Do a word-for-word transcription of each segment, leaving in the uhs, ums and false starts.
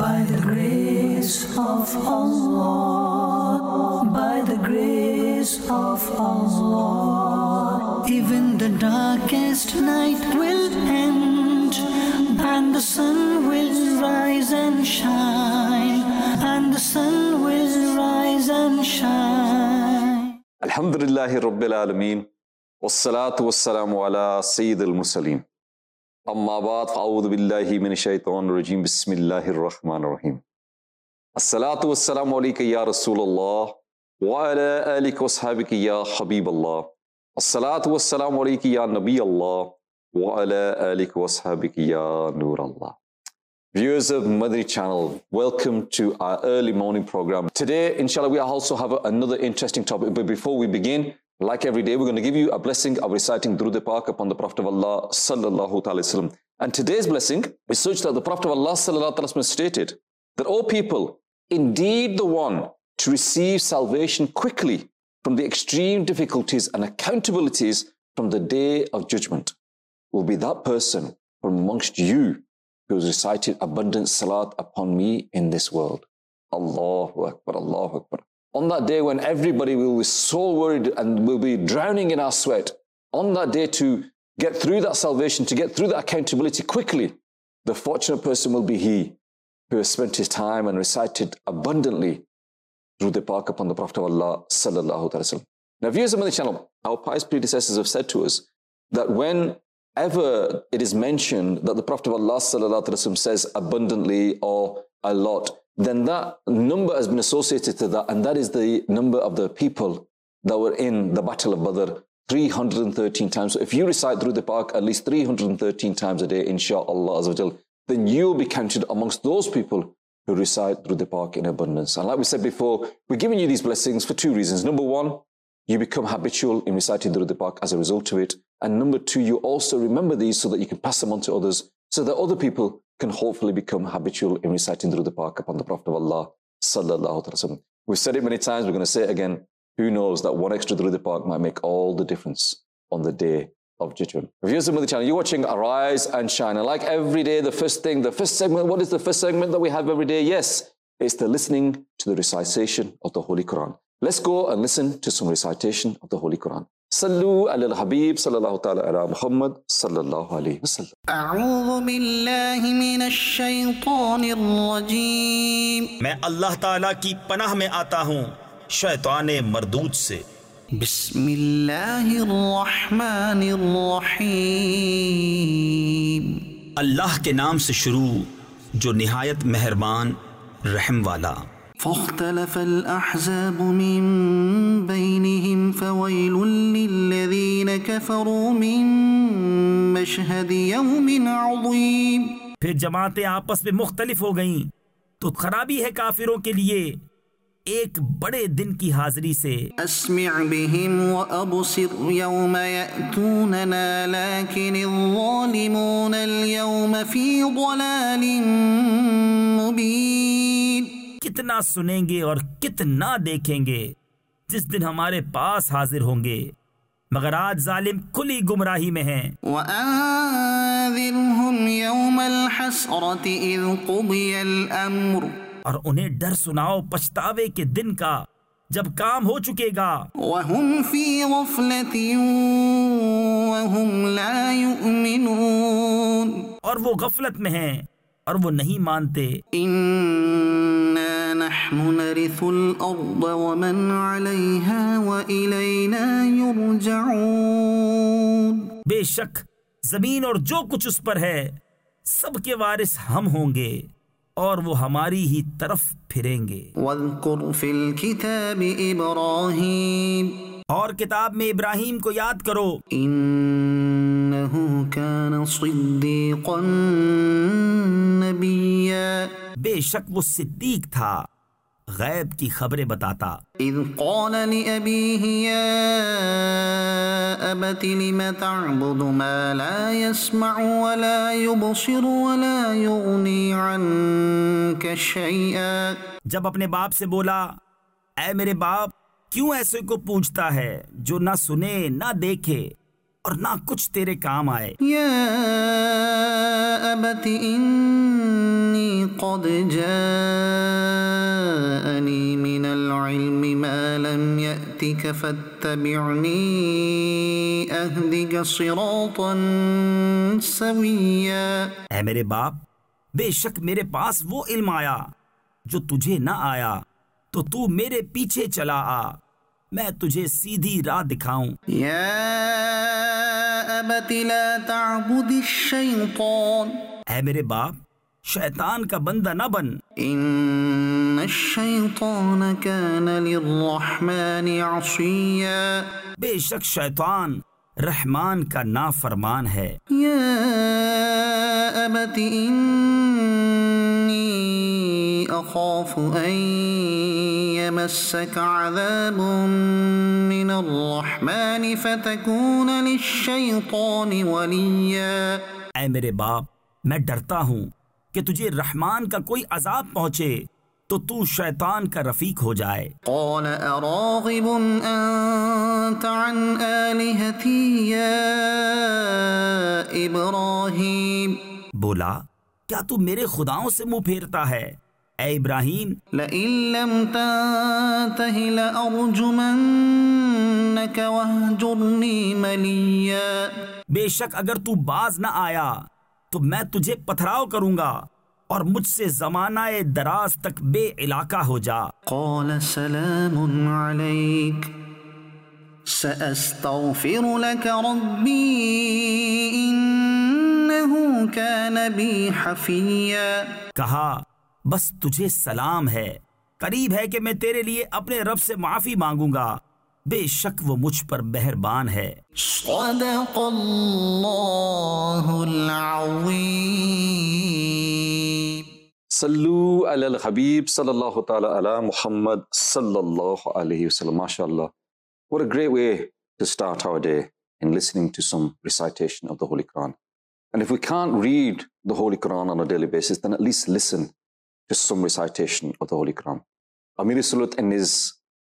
By the grace of Allah, by the grace of Allah, even the darkest night will end, and the sun will rise and shine, and the sun will rise and shine. Alhamdulillahi Rabbil Alameen, wassalatu wassalamu ala Sayyid al-Mursaleen. Amma ba'd, a'udhu billahi minash shaitanir rajim, bismillahir rahmanir rahim. As-salatu wassalamu alayka ya Rasulullah, wa ala alika wa ashabika ya Habiballah. As-salatu wassalamu alayka ya Nabi Allah, wa ala alika wa ashabika ya Nur Allah. Viewers of Madani Channel, welcome to our early morning program. Today, inshallah, we also have another interesting topic. But before we begin, like every day, we're going to give you a blessing of reciting Durood Pak upon the Prophet of Allah sallallahu alaihi wasallam. And today's blessing is such that the Prophet of Allah sallallahu alaihi wasallam stated that, O people, indeed the one to receive salvation quickly from the extreme difficulties and accountabilities from the day of judgment will be that person from amongst you who has recited abundant salat upon me in this world. Allahu Akbar, Allahu Akbar. On that day when everybody will be so worried and will be drowning in our sweat, on that day to get through that salvation, to get through that accountability quickly, the fortunate person will be he who has spent his time and recited abundantly Durood Pak upon the Prophet of Allah sallallahu alaihi wasallam. Now, viewers of the channel, our pious predecessors have said to us that whenever it is mentioned that the Prophet of Allah sallallahu alaihi wasallam says abundantly or a lot, then that number has been associated to that, and that is the number of the people that were in the Battle of Badr, three hundred thirteen times. So if you recite Durood Pak at least three hundred thirteen times a day, inshaAllah azza wa jal, then you will be counted amongst those people who recite Durood Pak in abundance. And like we said before, we're giving you these blessings for two reasons. Number one, you become habitual in reciting Durood Pak as a result of it. And number two, you also remember these so that you can pass them on to others, so that other people can hopefully become habitual in reciting Durood Pak upon the Prophet of Allah sallallahu alaihi wasallam. We've said it many times, we're going to say it again. Who knows that one extra Durood Pak might make all the difference on the day of judgment. Viewers of the channel, you're watching Arise and Shine. And like every day, the first thing, the first segment, what is the first segment that we have every day? Yes, it's the listening to the recitation of the Holy Quran. Let's go and listen to some recitation of the Holy Quran. Sallu ala al-Habib sallallahu ta'ala ala Muhammad sallallahu alayhi wa sallam. A'udhu billahi minash shaytanir rajim. میں اللہ تعالیٰ کی پناہ میں آتا ہوں شیطان مردود سے. بسم اللہ الرحمن الرحیم. اللہ کے نام سے شروع جو نہایت مہربان رحم والا. فاختلف الأحزاب من بينهم فويل للذين كفروا من مشهد يوم عظيم. پھر جماعتیں آپس میں مختلف ہو گئیں تو خرابی ہے کافروں کے لیے ایک بڑے دن کی حاضری سے. اسمع بهم وابصر يوم يأتوننا لكن الظالمون اليوم في ضلال مبين. کتنا سنیں گے اور کتنا دیکھیں گے جس دن ہمارے پاس حاضر ہوں گے، مگر آج ظالم کھلی گمراہی میں ہیں. وَأَنذِرْهُمْ يَوْمَ الْحَسْرَةِ إِذْ قُضِيَ الْأَمْرُ. اور انہیں ڈر سناؤ پچھتاوے کے دن کا جب کام ہو چکے گا. وَهُمْ فِي غَفْلَةٍ وَهُمْ لَا يُؤْمِنُونَ. اور وہ غفلت میں ہیں اور وہ نہیں مانتے. إِنَّا نَحْنُ نَرِثُ الْأَرْضَ وَمَنْ عَلَيْهَا وَإِلَيْنَا يُرْجَعُونَ. بے شک زمین اور جو کچھ اس پر ہے سب کے وارث ہم ہوں گے اور وہ ہماری ہی طرف پھریں گے. وَاذْكُرْ فِي الْكِتَابِ إِبْرَاهِيمَ. اور کتاب میں ابراہیم کو یاد کرو. إِنَّهُ كَانَ صِدِّيقًا نَبِيًّا. بے شک وہ صدیق تھا، غیب کی خبریں بتاتا. اذ قال لأبيه يا أبت لم تعبد ما لا يسمع ولا يبصر ولا يغني عنك شيئا. جب اپنے باپ سے بولا اے میرے باپ کیوں ایسے کو پوچھتا ہے جو نہ سنے نہ دیکھے और ना कुछ तेरे काम आए। या अबति इन्नी क़द जाअनी मिनल इल्मि मा लम यअतिक फत्तबिअनी अहदिक सिरातन सविय्या। ऐ मेरे बाप, बेशक मेरे पास वो इल्म आया जो तुझे न आया, तो तू मेरे पीछे चला आ, मैं तुझे सीधी राह दिखाऊं। या अबति ला तअबुदिश शैतान। ऐ मेरे बाप, शैतान का बंदा न बन। इन्नश शैतान कान लिर्रहमानि असिया। बेशक शैतान रहमान का नाफरमान है। या अबति इन्नी अखाफु अन यमस्सक अज़ाबुम मिनर रहमानि फतकून लिश्शैतानि वलिया। ऐ मेरे बाप, मैं डरता हूँ कि तुझे रहमान का कोई अजाब पहुँचे तो तू शैतान का रफीक हो जाए। क़ाल अराग़िबुन अन्त अन आलिहती या इब्राहीम। बोला, क्या तू मेरे खुदाओं से मुंह फेरता है ऐ इब्राहीम? लइन लम तंतहि लअरजुमन्नक वहजुरनी मलिया। बेशक अगर तू बाज न आया तो मैं तुझे पथराव करूंगा और मुझसे जमानाए दराज तक बे इलाका हो जा। क़ाल सलामुन अलैक सअस्तग़फिरु लक रब्बी इन्नहु कान बी हफिया। कहा, बस तुझे सलाम है, करीब है कि मैं तेरे लिए अपने रब से माफी मांगूंगा, बेशक वो मुझ पर मेहरबान है। सदक़ल्लाहुल अज़ीम। सल्लू अलल हबीब सल्लल्लाहु ताला अला मुहम्मद सल्लल्लाहु अलैहि वसल्लम। MashaAllah. What a great way to start our day in listening to some recitation of the Holy Quran. And if we can't read the Holy Quran on a daily basis, then at least listen to some recitation of the Holy Quran. Amir Sulut, in his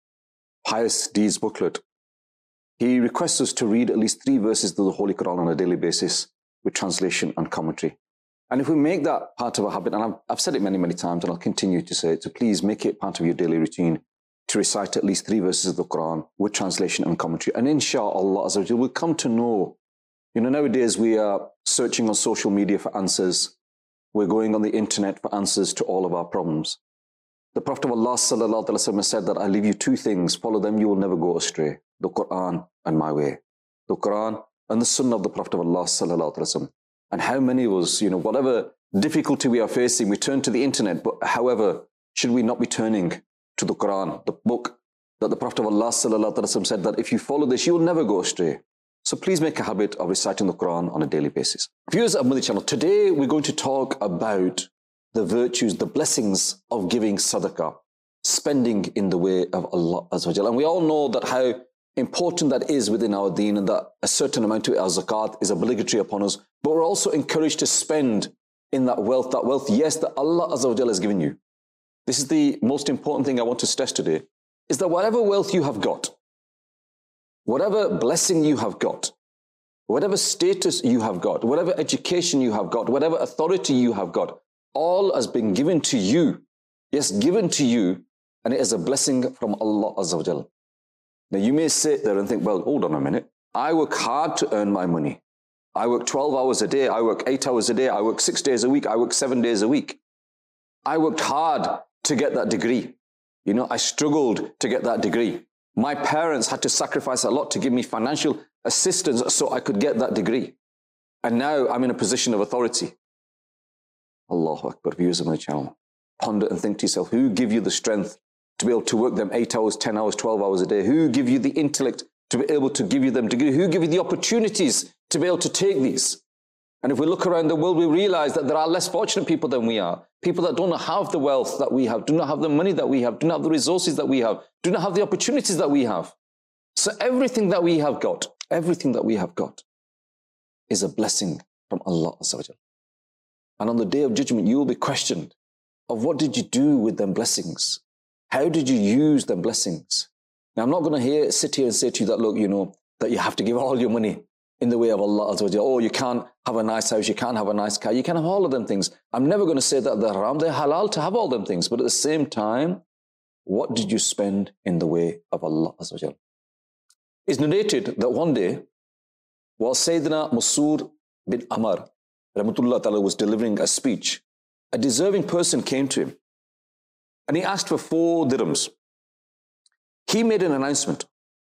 Pious Deeds booklet, he requests us to read at least three verses of the Holy Quran on a daily basis with translation and commentary. And if we make that part of a habit, and I've, I've said it many, many times, and I'll continue to say it, so please make it part of your daily routine to recite at least three verses of the Quran with translation and commentary. And inshallah, we'll come to know, you know, nowadays we are searching on social media for answers. We're going on the internet for answers to all of our problems. The Prophet of Allah sallallahu alaihi wasallam said that I leave you two things, follow them, you will never go astray. The Quran and my way. The Quran and the Sunnah of the Prophet of Allah sallallahu alaihi wasallam. And how many of us, you know, whatever difficulty we are facing, we turn to the internet, but however, should we not be turning to the Quran, the book that the Prophet of Allah sallallahu alaihi wasallam said that if you follow this, you will never go astray. So please make a habit of reciting the Quran on a daily basis. Viewers of Madani Channel, today we're going to talk about the virtues, the blessings of giving sadaqah, spending in the way of Allah Azza wa Jalla. And we all know that how important that is within our deen, and that a certain amount of our zakat is obligatory upon us, but we're also encouraged to spend in that wealth, that wealth, yes, that Allah Azza wa Jalla has given you. This is the most important thing I want to stress today, is that whatever wealth you have got, whatever blessing you have got, whatever status you have got, whatever education you have got, whatever authority you have got, all has been given to you. Yes, given to you, and it is a blessing from Allah Azza wa Jalla. Now you may sit there and think, well, hold on a minute. I work hard to earn my money. I work twelve hours a day. I work eight hours a day. I work six days a week. I work seven days a week. I worked hard to get that degree. You know, I struggled to get that degree. My parents had to sacrifice a lot to give me financial assistance so I could get that degree. And now I'm in a position of authority. Allahu Akbar, viewers of my channel. Ponder and think to yourself, who give you the strength to be able to work them eight hours, ten hours, twelve hours a day? Who give you the intellect to be able to give you them degree? Who give you the opportunities to be able to take these? And if we look around the world, we realize that there are less fortunate people than we are. People that don't have the wealth that we have, do not have the money that we have, do not have the resources that we have, do not have the opportunities that we have. So everything that we have got, everything that we have got is a blessing from Allah Azza wa Jalla. And on the day of judgment, you will be questioned of what did you do with them blessings? How did you use them blessings? Now, I'm not going to hear, sit here and say to you that, look, you know, that you have to give all your money in the way of Allah Azza wa Jalla. Oh, you can't have a nice house, you can't have a nice car, you can have all of them things. I'm never going to say that they're haram, they're halal to have all them things. But at the same time, what did you spend in the way of Allah Azza wa Jalla? It's narrated that one day, while Sayyidina Mansur bin Amr, Rahmatullah Ta'ala, was delivering a speech, a deserving person came to him and he asked for four dirhams. He made an announcement.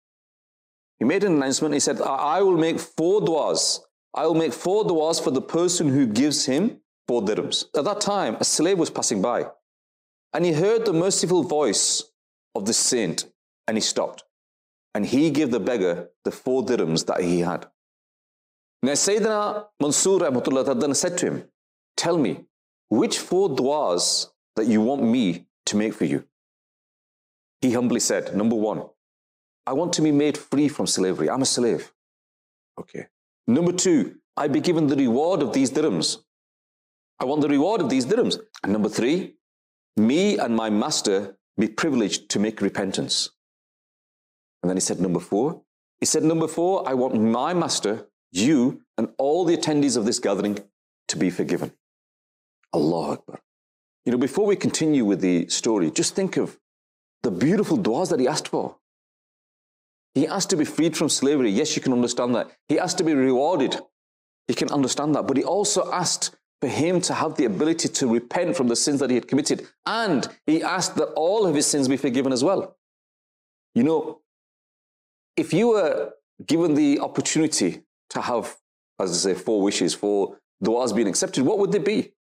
He made an announcement. He said, I will make four du'as. I will make four du'as for the person who gives him four dirhams. At that time, a slave was passing by and he heard the merciful voice of the saint and he stopped. And he gave the beggar the four dirhams that he had. Now Sayyidina Mansur Rahmatullah then said to him, tell me, which four du'as that you want me to make for you? He humbly said, number one, I want to be made free from slavery. I'm a slave. Okay. Number two, I be given the reward of these dirhams. I want the reward of these dirhams. And number three, me and my master be privileged to make repentance. And then he said, number four, he said, number four, I want my master, you, and all the attendees of this gathering to be forgiven. Allahu Akbar. You know, before we continue with the story, just think of the beautiful du'as that he asked for. He asked to be freed from slavery. Yes, you can understand that. He asked to be rewarded. You can understand that. But he also asked for him to have the ability to repent from the sins that he had committed. And he asked that all of his sins be forgiven as well. You know, if you were given the opportunity to have, as I say, four wishes, four du'as being accepted, what would they be?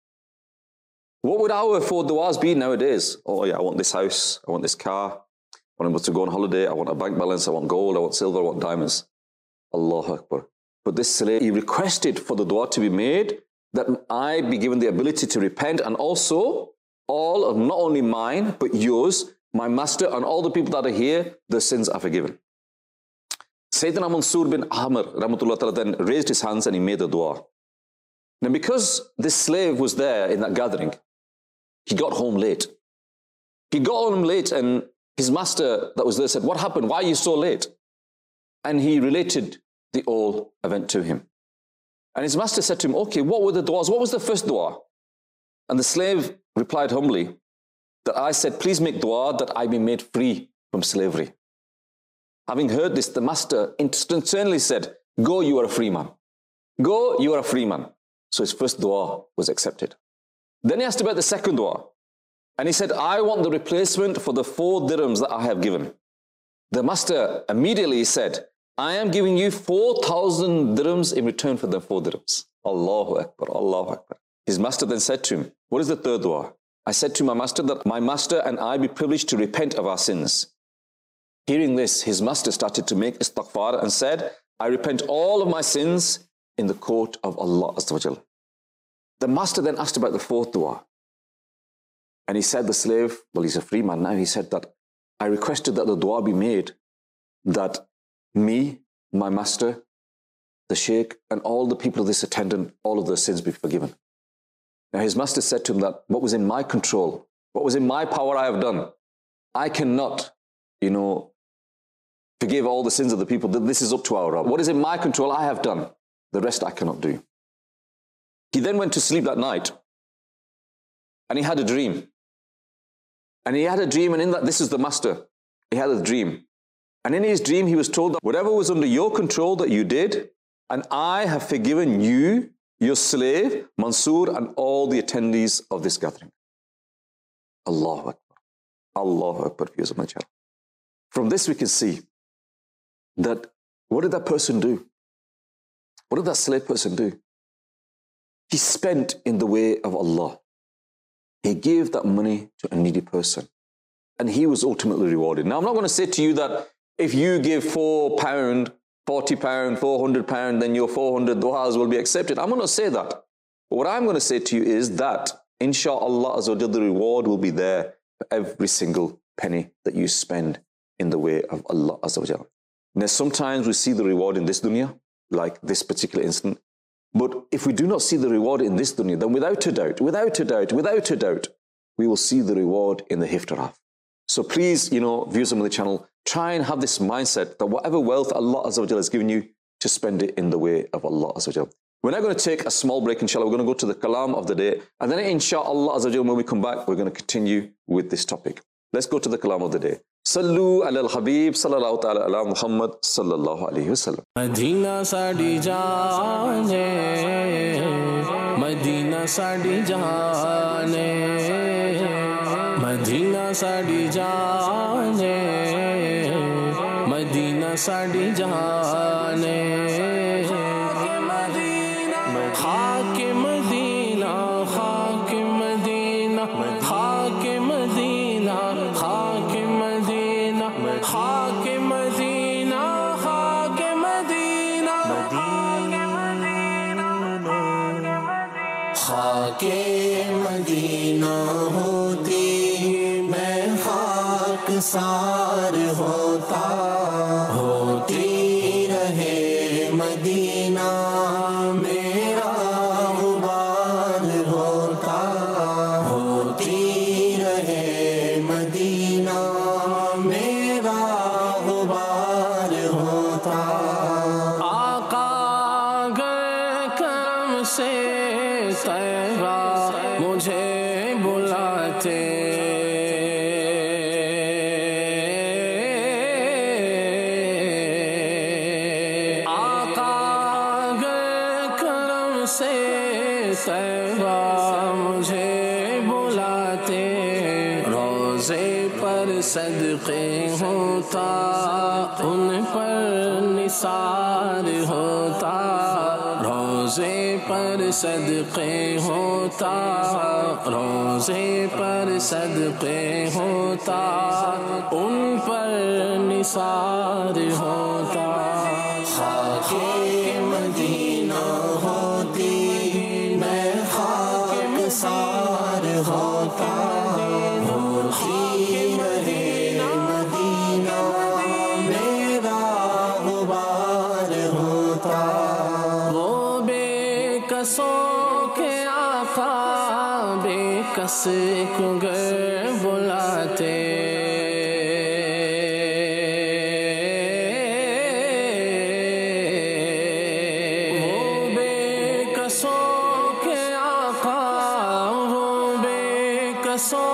What would our four du'as be nowadays? Oh yeah, I want this house, I want this car, I want to go on holiday, I want a bank balance, I want gold, I want silver, I want diamonds. Allahu Akbar. But this slave, he requested for the dua to be made that I be given the ability to repent, and also all of not only mine, but yours, my master, and all the people that are here, the sins are forgiven. Sayyidina Mansur bin Amr Rahmatullah Ta'ala then raised his hands and he made the dua. Now because this slave was there in that gathering, he got home late. He got home late and his master that was there said, what happened? Why are you so late? And he related the whole event to him. And his master said to him, okay, what were the du'as? What was the first dua? And the slave replied humbly that I said, please make dua that I be made free from slavery. Having heard this, the master instantly said, go, you are a free man. Go, you are a free man. So his first dua was accepted. Then he asked about the second dua. And he said, I want the replacement for the four dirhams that I have given. The master immediately said, I am giving you four thousand dirhams in return for the four dirhams. Allahu Akbar, Allahu Akbar. His master then said to him, what is the third dua? I said to my master that my master and I be privileged to repent of our sins. Hearing this, his master started to make istighfar and said, I repent all of my sins in the court of Allah Azza wa Jal. The master then asked about the fourth dua. And he said, the slave, well, he's a free man now. He said that I requested that the dua be made that me, my master, the sheikh, and all the people of this attendant, all of their sins be forgiven. Now his master said to him that what was in my control, what was in my power I have done. I cannot, you know, forgive all the sins of the people. This is up to our Rabb. What is in my control I have done. The rest I cannot do. He then went to sleep that night and he had a dream. And he had a dream, and in that, this is the master. He had a dream. And in his dream, he was told that whatever was under your control that you did, and I have forgiven you, your slave, Mansur, and all the attendees of this gathering. Allahu Akbar. Allahu Akbar. From this we can see that what did that person do? What did that slave person do? He spent in the way of Allah. He gave that money to a needy person. And he was ultimately rewarded. Now, I'm not going to say to you that if you give four pound, forty pound, four hundred pound, then your four hundred du'as will be accepted. I'm not going to say that. But what I'm going to say to you is that, insha'Allah, the reward will be there for every single penny that you spend in the way of Allah Azza wa Jalla. Now, sometimes we see the reward in this dunya, like this particular instant. But if we do not see the reward in this dunya, then without a doubt, without a doubt, without a doubt, we will see the reward in the hiftaraf. So please, you know, viewers on the channel, try and have this mindset that whatever wealth Allah Azza wa Jalla has given you, to spend it in the way of Allah Azza wa Jal. We're now going to take a small break, inshallah. We're going to go to the kalam of the day. And then inshallah Azza wa Jal, when we come back, we're going to continue with this topic. Let's go to the kalam of the day. Sallu ala al-Habib sallallahu ta'ala ala Muhammad sallallahu alayhi wa sallam. Madina sadi jaane, Madina sadi jaane, Madina sadi jaane, Madina sadi jaane. خاک مدینہ خاک مدینہ خاک مدینہ خاک مدینہ خاک مدینہ خاک مدینہ خاک مدینہ ہوتی میں خاک سار ہوتا ہوتی رہے مدینہ صدقے ہوتا ان پر نثار ہوتا روزے پر صدقے ہوتا روزے پر صدقے ہوتا ان پر نثار ہوتا خاک مدینہ ہوتی میں خاک سار ہوتا ہوتی رہے مدینہ میرا غبار ہوتا وہ بے کسوں کے آقا بے کس کو گر بلاتے وہ بے کسوں کے آقا وہ بے کسوں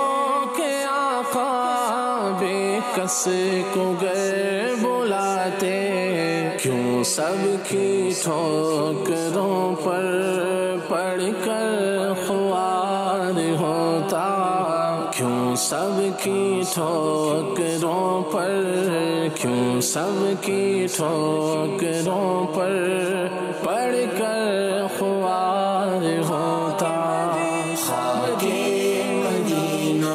کس کو گر بلاتے کیوں سب کی ٹھوکروں پر پڑھ کر خوار ہوتا کیوں سب کی ٹھوکروں پر کیوں سب کی ٹھوکروں پر پڑھ کر خوار ہوتا خاک مدینہ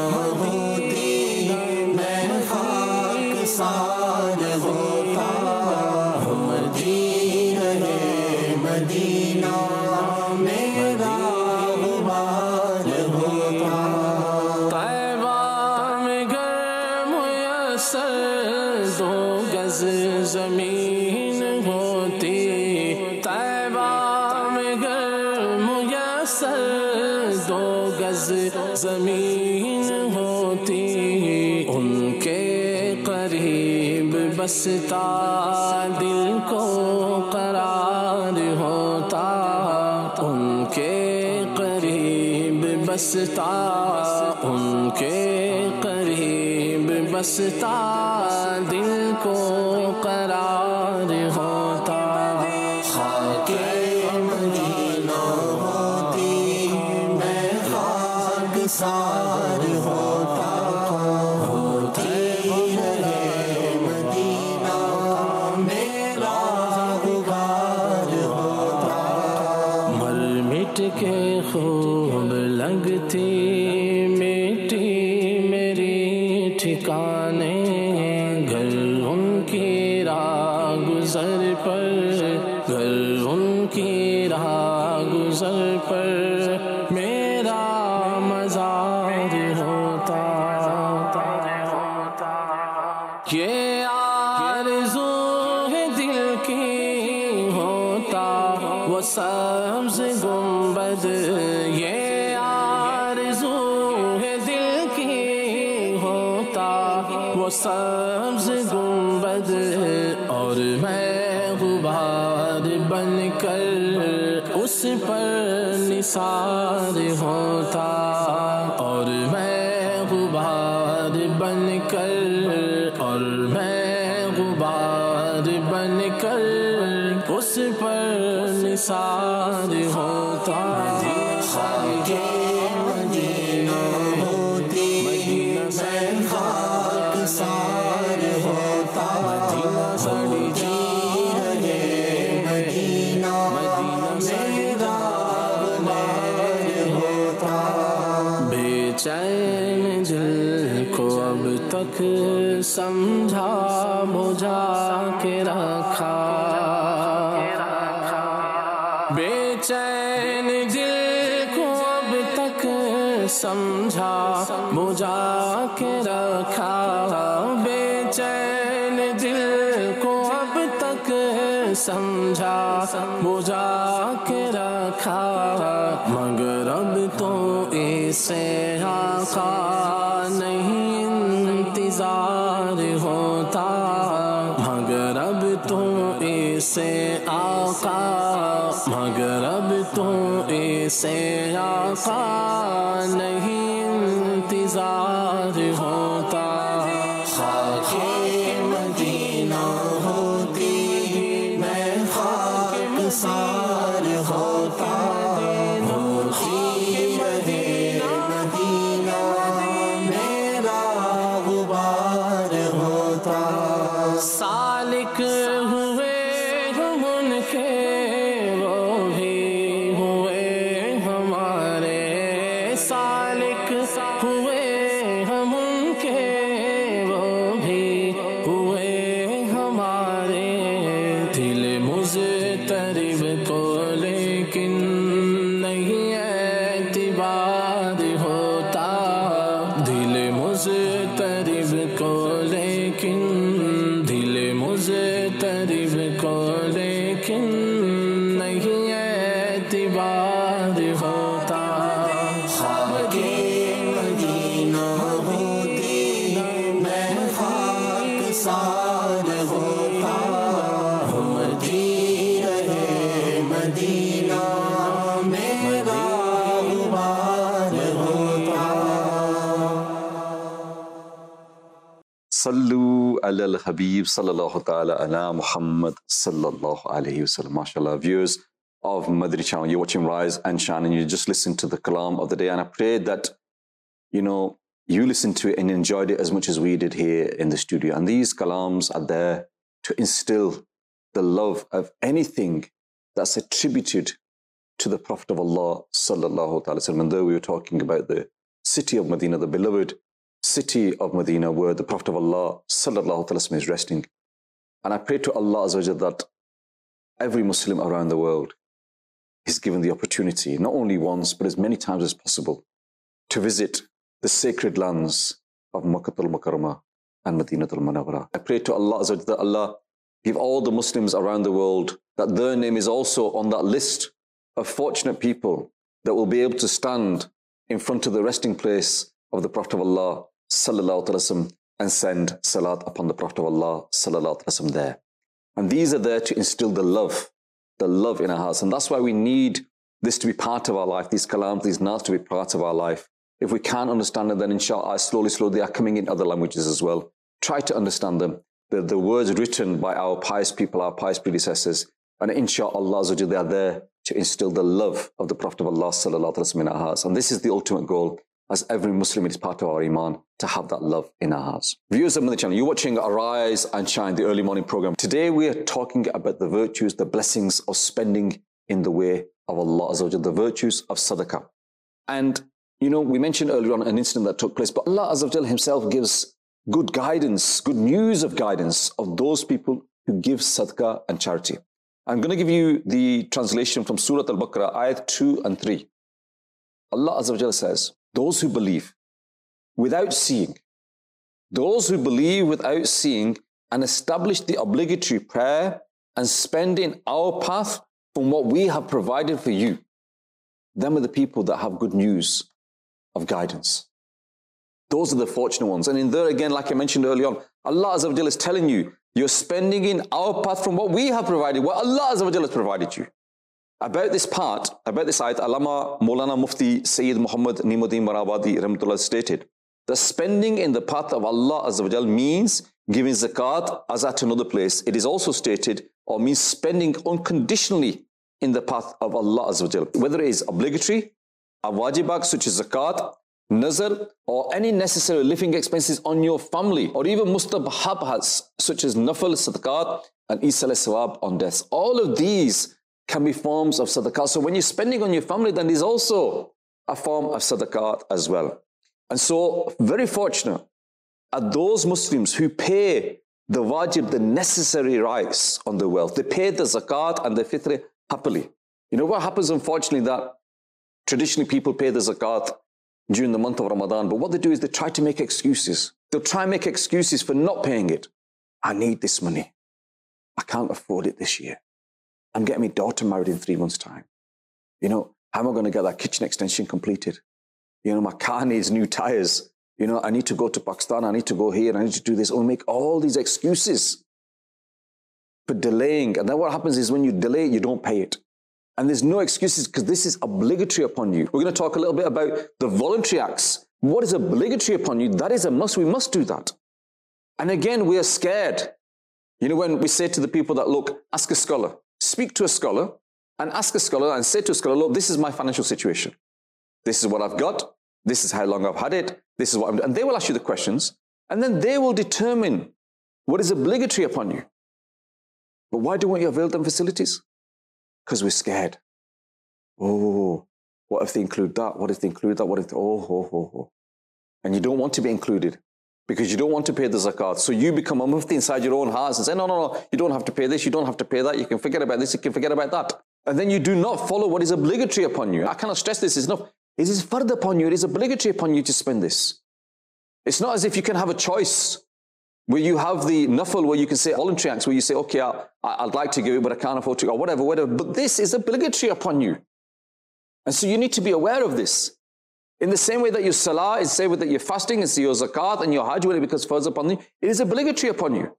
سار ہوتا ہوتی رہے مدینہ میرا غبار ہوتا طیبہ میں گر میسر دو گز زمین ہوتی طیبہ میں گر میسر دو گز زمین ہوتی ان کے قریب بستا دل کو قرار ہوتا ان کے قریب بستا ان کے قریب بستا دل کو قرار ہوتا خاک مدینہ ہوتی میں خاک سار ہوتا کے خوب لگتی میٹی میری ٹھکانے گھر ان کی راہ گزر پر گھر ان کی راہ گزر پر میرا مزار ہوتا یہ آرزو ہے دل کی ہوتا وہ سبز گنبد یہ آرزو ہے دل کی ہوتا وہ سبز گنبد اور میں غبار پر نثار ہوتا اور میں غبار بن کر اور میں غبار بن کر اس پر نثار ہوتا خاک مدینہ ہوتی مدینہ میں خاک سار ہوتا مدینہ سڑی جا رہے مدینہ مدینہ میرا غبار ہوتا بے چین دل کو اب تک سمجھا بجھا کے رکھا بے چین دل کو اب تک سمجھا بجھا کے رکھا بے چین دل کو اب تک سمجھا بجھا کے رکھا مگر اب تو اسے آقا نہیں انتظار ہوتا مگر اب تو اسے آقا مگر اب تو اسے آقا نہیں انتظار ہوتا خاک مدینہ ہوتی میں خاک سار ہوتا ہوتی مدینہ مدینہ میرا غبار ہوتا سالک ہوئے ہم ان کے وہ بھی ہوئے ہمارے سالک ہوئے ہم ان کے وہ بھی ہوئے ہمارے دل مضطرب کو لیکن نہیں اعتبار ہوتا دل مضطرب کو لیکن دل مضطرب کو لیکن نہیں اعتبار ہوتا خاک مدینہ ہوتی میں خاک سار ہوتا مدی رہے مدینہ میرا غبار ہوتا صلو علی الحبیب صلی اللہ تعالی علی محمد صلی اللہ علیہ وسلم. MashaAllah, viewers of Madri Channel, you're watching Rise and Shine and you just listened to the kalam of the day, and I pray that, you know, you listened to it and enjoyed it as much as we did here in the studio. And these kalams are there to instill the love of anything that's attributed to the Prophet of Allah sallallahu ta'ala sallam. And though we were talking about the city of Medina, the beloved city of Medina, where the Prophet of Allah sallallahu ta'ala sallam is resting. And I pray to Allah Azza wa Jalla that every Muslim around the world is given the opportunity, not only once, but as many times as possible, to visit the sacred lands of Makkah al-Mukarramah and Medina al-Munawwarah. I pray to Allah Azza wa Jalla that Allah give all the Muslims around the world that their name is also on that list of fortunate people that will be able to stand in front of the resting place of the Prophet of Allah sallallahu alaihi wasallam and send salat upon the Prophet of Allah sallallahu alaihi wasallam there. And these are there to instill the love, the love in our hearts. And that's why we need this to be part of our life, these kalams, these naats to be part of our life. If we can't understand it, then inshallah, slowly, slowly, they are coming in other languages as well. Try to understand them. The, the words written by our pious people, our pious predecessors, and inshallah, they are there to instill the love of the Prophet of Allah sallallahu alaihi wasallam in our hearts. And this is the ultimate goal, as every Muslim, it is part of our iman to have that love in our hearts. Viewers of the channel, you're watching Arise and Shine, the early morning program. Today we are talking about the virtues, the blessings of spending in the way of Allah Azza wa Jalla, the virtues of sadaqah. And, you know, we mentioned earlier on an incident that took place, but Allah Azza wa Jalla himself gives good guidance, good news of guidance of those people who give sadaqah and charity. I'm going to give you the translation from Surah Al-Baqarah, ayat two and three. Allah Azza wa Jalla says, those who believe without seeing, those who believe without seeing and establish the obligatory prayer and spend in our path from what we have provided for you, them are the people that have good news of guidance. Those are the fortunate ones. And in there again, like I mentioned earlier on, Allah Azza wa Jalla is telling you, you're spending in our path from what we have provided, what Allah Azza wa Jalla has provided you. about this part, about this ayat, Allama Maulana Mufti Sayyid Muhammad Nimuddin Marabadi Rahmatullah stated, the spending in the path of Allah Azza wa Jal means giving zakat, as at another place. It is also stated, or means spending unconditionally in the path of Allah Azza wa Jal. Whether it is obligatory, a wajibak such as zakat, nazar, or any necessary living expenses on your family, or even mustahabhats such as nafal, sadaqat, and isal sawab on deaths. All of these can be forms of sadaqah. So when you're spending on your family, then there's also a form of sadaqah as well. And so, very fortunate are those Muslims who pay the wajib, the necessary rights on their wealth. They pay the zakat and the fitr happily. You know what happens, unfortunately, that traditionally people pay the zakat during the month of Ramadan, but what they do is they try to make excuses. They'll try and make excuses for not paying it. I need this money. I can't afford it this year. I'm getting my daughter married in three months' time. You know, how am I going to get that kitchen extension completed? You know, my car needs new tires. You know, I need to go to Pakistan. I need to go here. I need to do this. I'll make all these excuses for delaying. And then what happens is when you delay, you don't pay it. And there's no excuses because this is obligatory upon you. We're going to talk a little bit about the voluntary acts. What is obligatory upon you? That is a must. We must do that. And again, we are scared. You know, when we say to the people that, look, ask a scholar. Speak to a scholar and ask a scholar and say to a scholar, look, this is my financial situation. This is what I've got. This is how long I've had it. This is what I'm doing. And they will ask you the questions. And then they will determine what is obligatory upon you. But why don't you avail them facilities? Because we're scared. Oh, what if they include that? What if they include that? What if they, oh, ho, ho, ho. And you don't want to be included because you don't want to pay the zakat. So you become a mufti inside your own house and say, no, no, no, you don't have to pay this. You don't have to pay that. You can forget about this. You can forget about that. And then you do not follow what is obligatory upon you. I cannot stress this enough. It is fard upon you. It is obligatory upon you to spend this. It's not as if you can have a choice where you have the nafal, where you can say voluntary acts, where you say, okay, I, I'd like to give it, but I can't afford to, or whatever, whatever. But this is obligatory upon you. And so you need to be aware of this. In the same way that your salah is, say that your fasting is your zakat and your hajj, because fard upon you, it is obligatory upon you.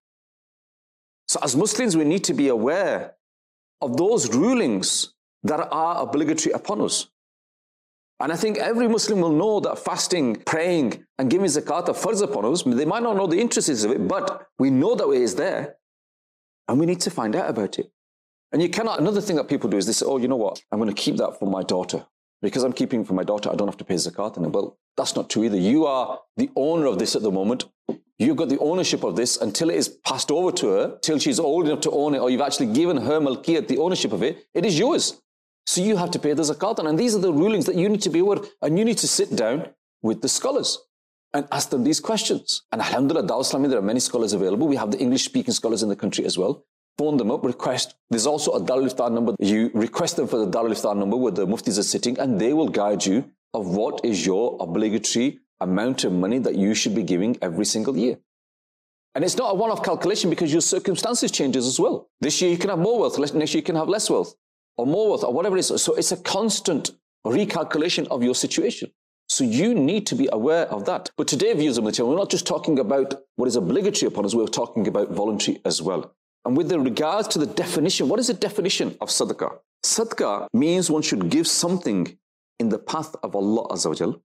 So as Muslims, we need to be aware of those rulings that are obligatory upon us. And I think every Muslim will know that fasting, praying, and giving zakat are farz upon us. They might not know the intricacies of it, but we know that it is there. And we need to find out about it. And you cannot, another thing that people do is they say, oh, you know what? I'm going to keep that for my daughter. Because I'm keeping it for my daughter, I don't have to pay zakat. And well, that's not true either. You are the owner of this at the moment. You've got the ownership of this until it is passed over to her, till she's old enough to own it, or you've actually given her malkiyat, the ownership of it. It is yours. So you have to pay the zakat. And these are the rulings that you need to be aware of. And you need to sit down with the scholars and ask them these questions. And alhamdulillah, Dawah Islami, there are many scholars available. We have the English-speaking scholars in the country as well. Phone them up, request. There's also a Darul Iftar number. You request them for the Darul Iftar number where the muftis are sitting, and they will guide you of what is your obligatory amount of money that you should be giving every single year. And it's not a one-off calculation because your circumstances changes as well. This year you can have more wealth, next year you can have less wealth, or more wealth, or whatever it is. So it's a constant recalculation of your situation. So you need to be aware of that. But today, viewers of the channel, we're not just talking about what is obligatory upon us, we're talking about voluntary as well. And with regards to the definition, what is the definition of sadaqah? Sadaqah means one should give something in the path of Allah Azza wa Jal,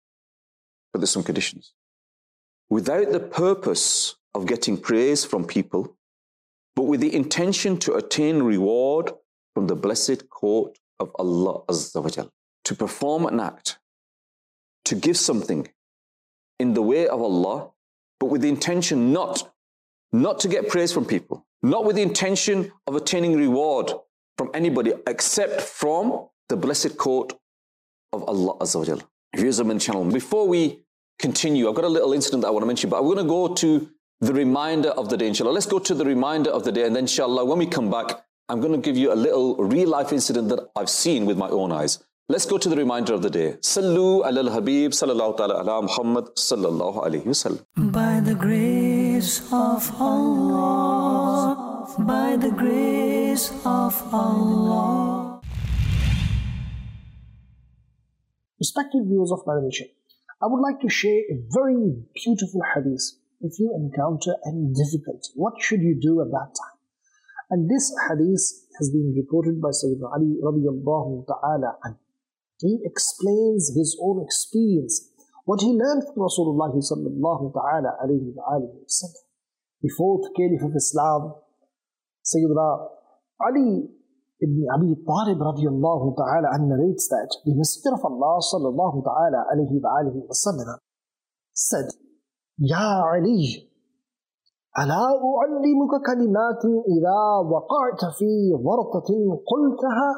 but there's some conditions. Without the purpose of getting praise from people, but with the intention to attain reward from the blessed court of Allah Azza wa Jal. To perform an act, to give something in the way of Allah, but with the intention not, not to get praise from people, not with the intention of attaining reward from anybody except from the blessed court of Allah Azza wa Jal. Viewers of my channel, before we continue, I've got a little incident that I want to mention, but I'm going to go to the reminder of the day, inshallah. Let's go to the reminder of the day, and then inshallah, when we come back, I'm going to give you a little real-life incident that I've seen with my own eyes. Let's go to the reminder of the day. Sallu ala al-Habib, sallallahu ta'ala ala Muhammad, sallallahu alayhi wa sallam. By the grace of Allah, by the grace of Allah. Respected viewers of my nation, I would like to share a very beautiful hadith. If you encounter any difficulty, what should you do at that time? And this hadith has been reported by Sayyidina Ali radiyallahu ta'ala anhu. He explains his own experience, what he learned from Rasulullah sallallahu ta'ala alayhi wa alihi wa sallam. The fourth Caliph of Islam, Sayyidina Ali ibn Abi Talib radiyallahu ta'ala anhu narrates that the Messenger of Allah sallallahu ta'ala alayhi wa alihi wa sallam said, Ya Ali, ألا أعلمك كلمات إذا وقعت في ورطة قلتها?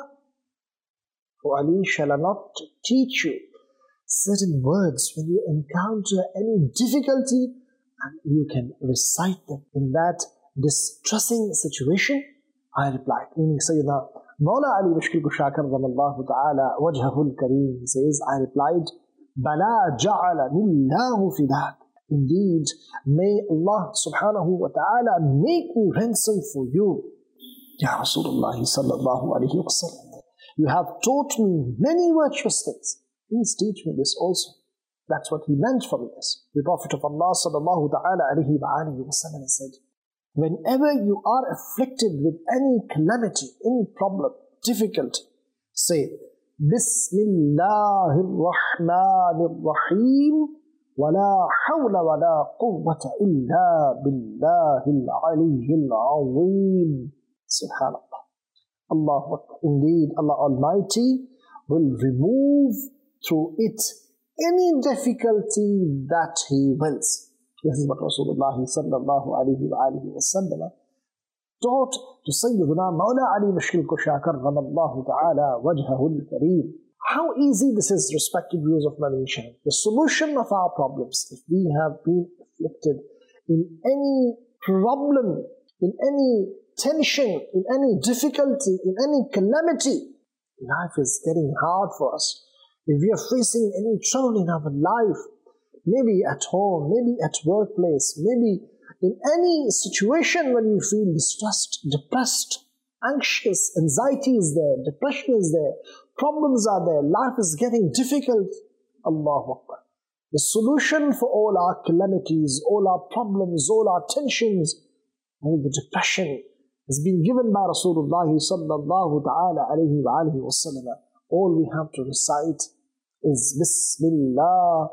O Ali, shall I not teach you certain words when you encounter any difficulty and you can recite them in that distressing situation? I replied, meaning Sayyidina Mawla Ali Mushkil Kushakar radiyallahu ta'ala wajhahul kareem, he says, I replied, Bala ja'alani Allahu fidak. Indeed, may Allah subhanahu wa ta'ala make me ransom for you. Ya Rasulullah sallallahu alayhi wa sallam, you have taught me many virtuous things. Please teach me this also. That's what he meant from this. The Prophet of Allah sallallahu ta'ala alayhi wa alayhi wa sallam said, whenever you are afflicted with any calamity, any problem, difficulty, say, Bismillahir Rahmanir Rahim. ولا حول ولا قوة إلا بالله العلي العظيم. Subhanallah. Allah Akbar. Indeed, Allah Almighty will remove through it any difficulty that He wills. This is what Rasulullah sallallahu alayhi wa alihi wa sallam taught to Sayyidina Mawla Ali Mushkil Kushakar radiyallahu ta'ala wajhahul kareem. How easy this is, respected viewers of Madani Channel. The solution of our problems, if we have been afflicted in any problem, in any tension, in any difficulty, in any calamity, life is getting hard for us. If we are facing any trouble in our life, maybe at home, maybe at workplace, maybe in any situation when you feel distressed, depressed, anxious, anxiety is there, depression is there, problems are there, life is getting difficult. Allahu Akbar. The solution for all our calamities, all our problems, all our tensions, all the depression has been given by Rasulullah sallallahu ta'ala alayhi wa alihi wa sallam. All we have to recite is Bismillahir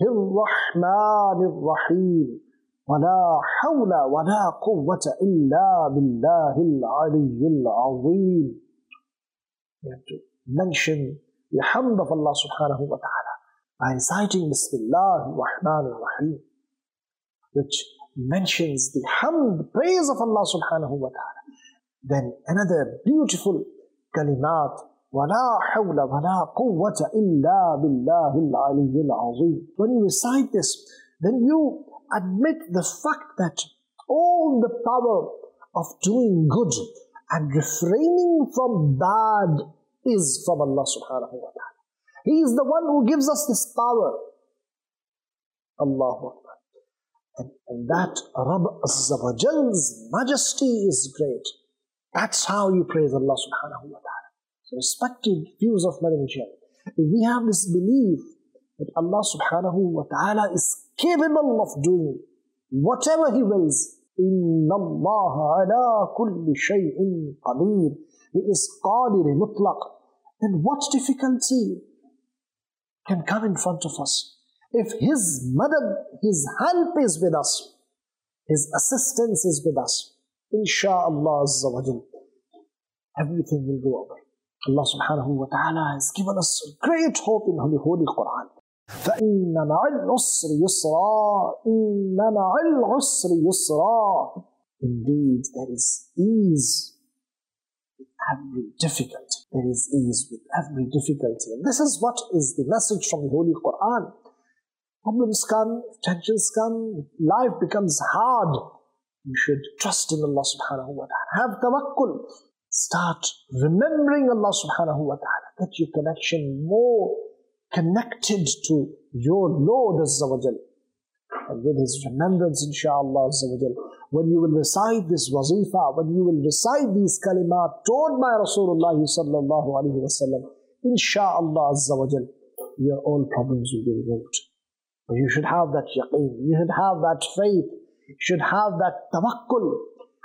Rahmanir Rahim. ولا حول ولا قوة إلا بالله العلي العظيم. You have to mention the hamd of Allah subhanahu wa ta'ala by reciting Bismillah ar-Rahman ar-Rahim, which mentions the hamd, praise of Allah subhanahu wa ta'ala. Then another beautiful kalimat, وَلَا حَوْلَ وَلَا قُوَّةَ إِلَّا بِاللَّهِ الْعَلِيِّ الْعَظِيمِ. When you recite this, then you admit the fact that all the power of doing good and refraining from bad is from Allah subhanahu wa ta'ala. He is the one who gives us this power. Allahu Akbar. And, and that Rabb Azza wa Jal's majesty is great. That's how you praise Allah subhanahu wa ta'ala. So respected views of Madani Channel, if we have this belief that Allah subhanahu wa ta'ala is capable of doing whatever He wills, Inna Allah ala kulli shay'in qadir. He is qadir mutlaq. Then what difficulty can come in front of us? If His madad, His help is with us, His assistance is with us, insha'Allah azza wa jal, everything will go away. Allah subhanahu wa ta'ala has given us great hope in the Holy Quran. فَإِنَّ مَعَ الْعُسْرِ يُسْرًا إِنَّ مَعَ الْعُسْرِ يُسْرًا. Indeed, there is ease with every difficulty. There is ease with every difficulty. And this is what is the message from the Holy Quran. Problems come, tensions come, life becomes hard. You should trust in Allah subhanahu wa ta'ala. Have tawakkul. Start remembering Allah subhanahu wa ta'ala. Get your connection more connected to your Lord Azza wa Jal. And with His remembrance, insha'Allah Azza wa Jal, when you will recite this wazifa, when you will recite these kalimat taught by Rasulullah sallallahu alayhi wa sallam, insha'Allah Azza wa Jal, your all problems will be removed. But you should have that yaqeen, you should have that faith, you should have that tawakkul.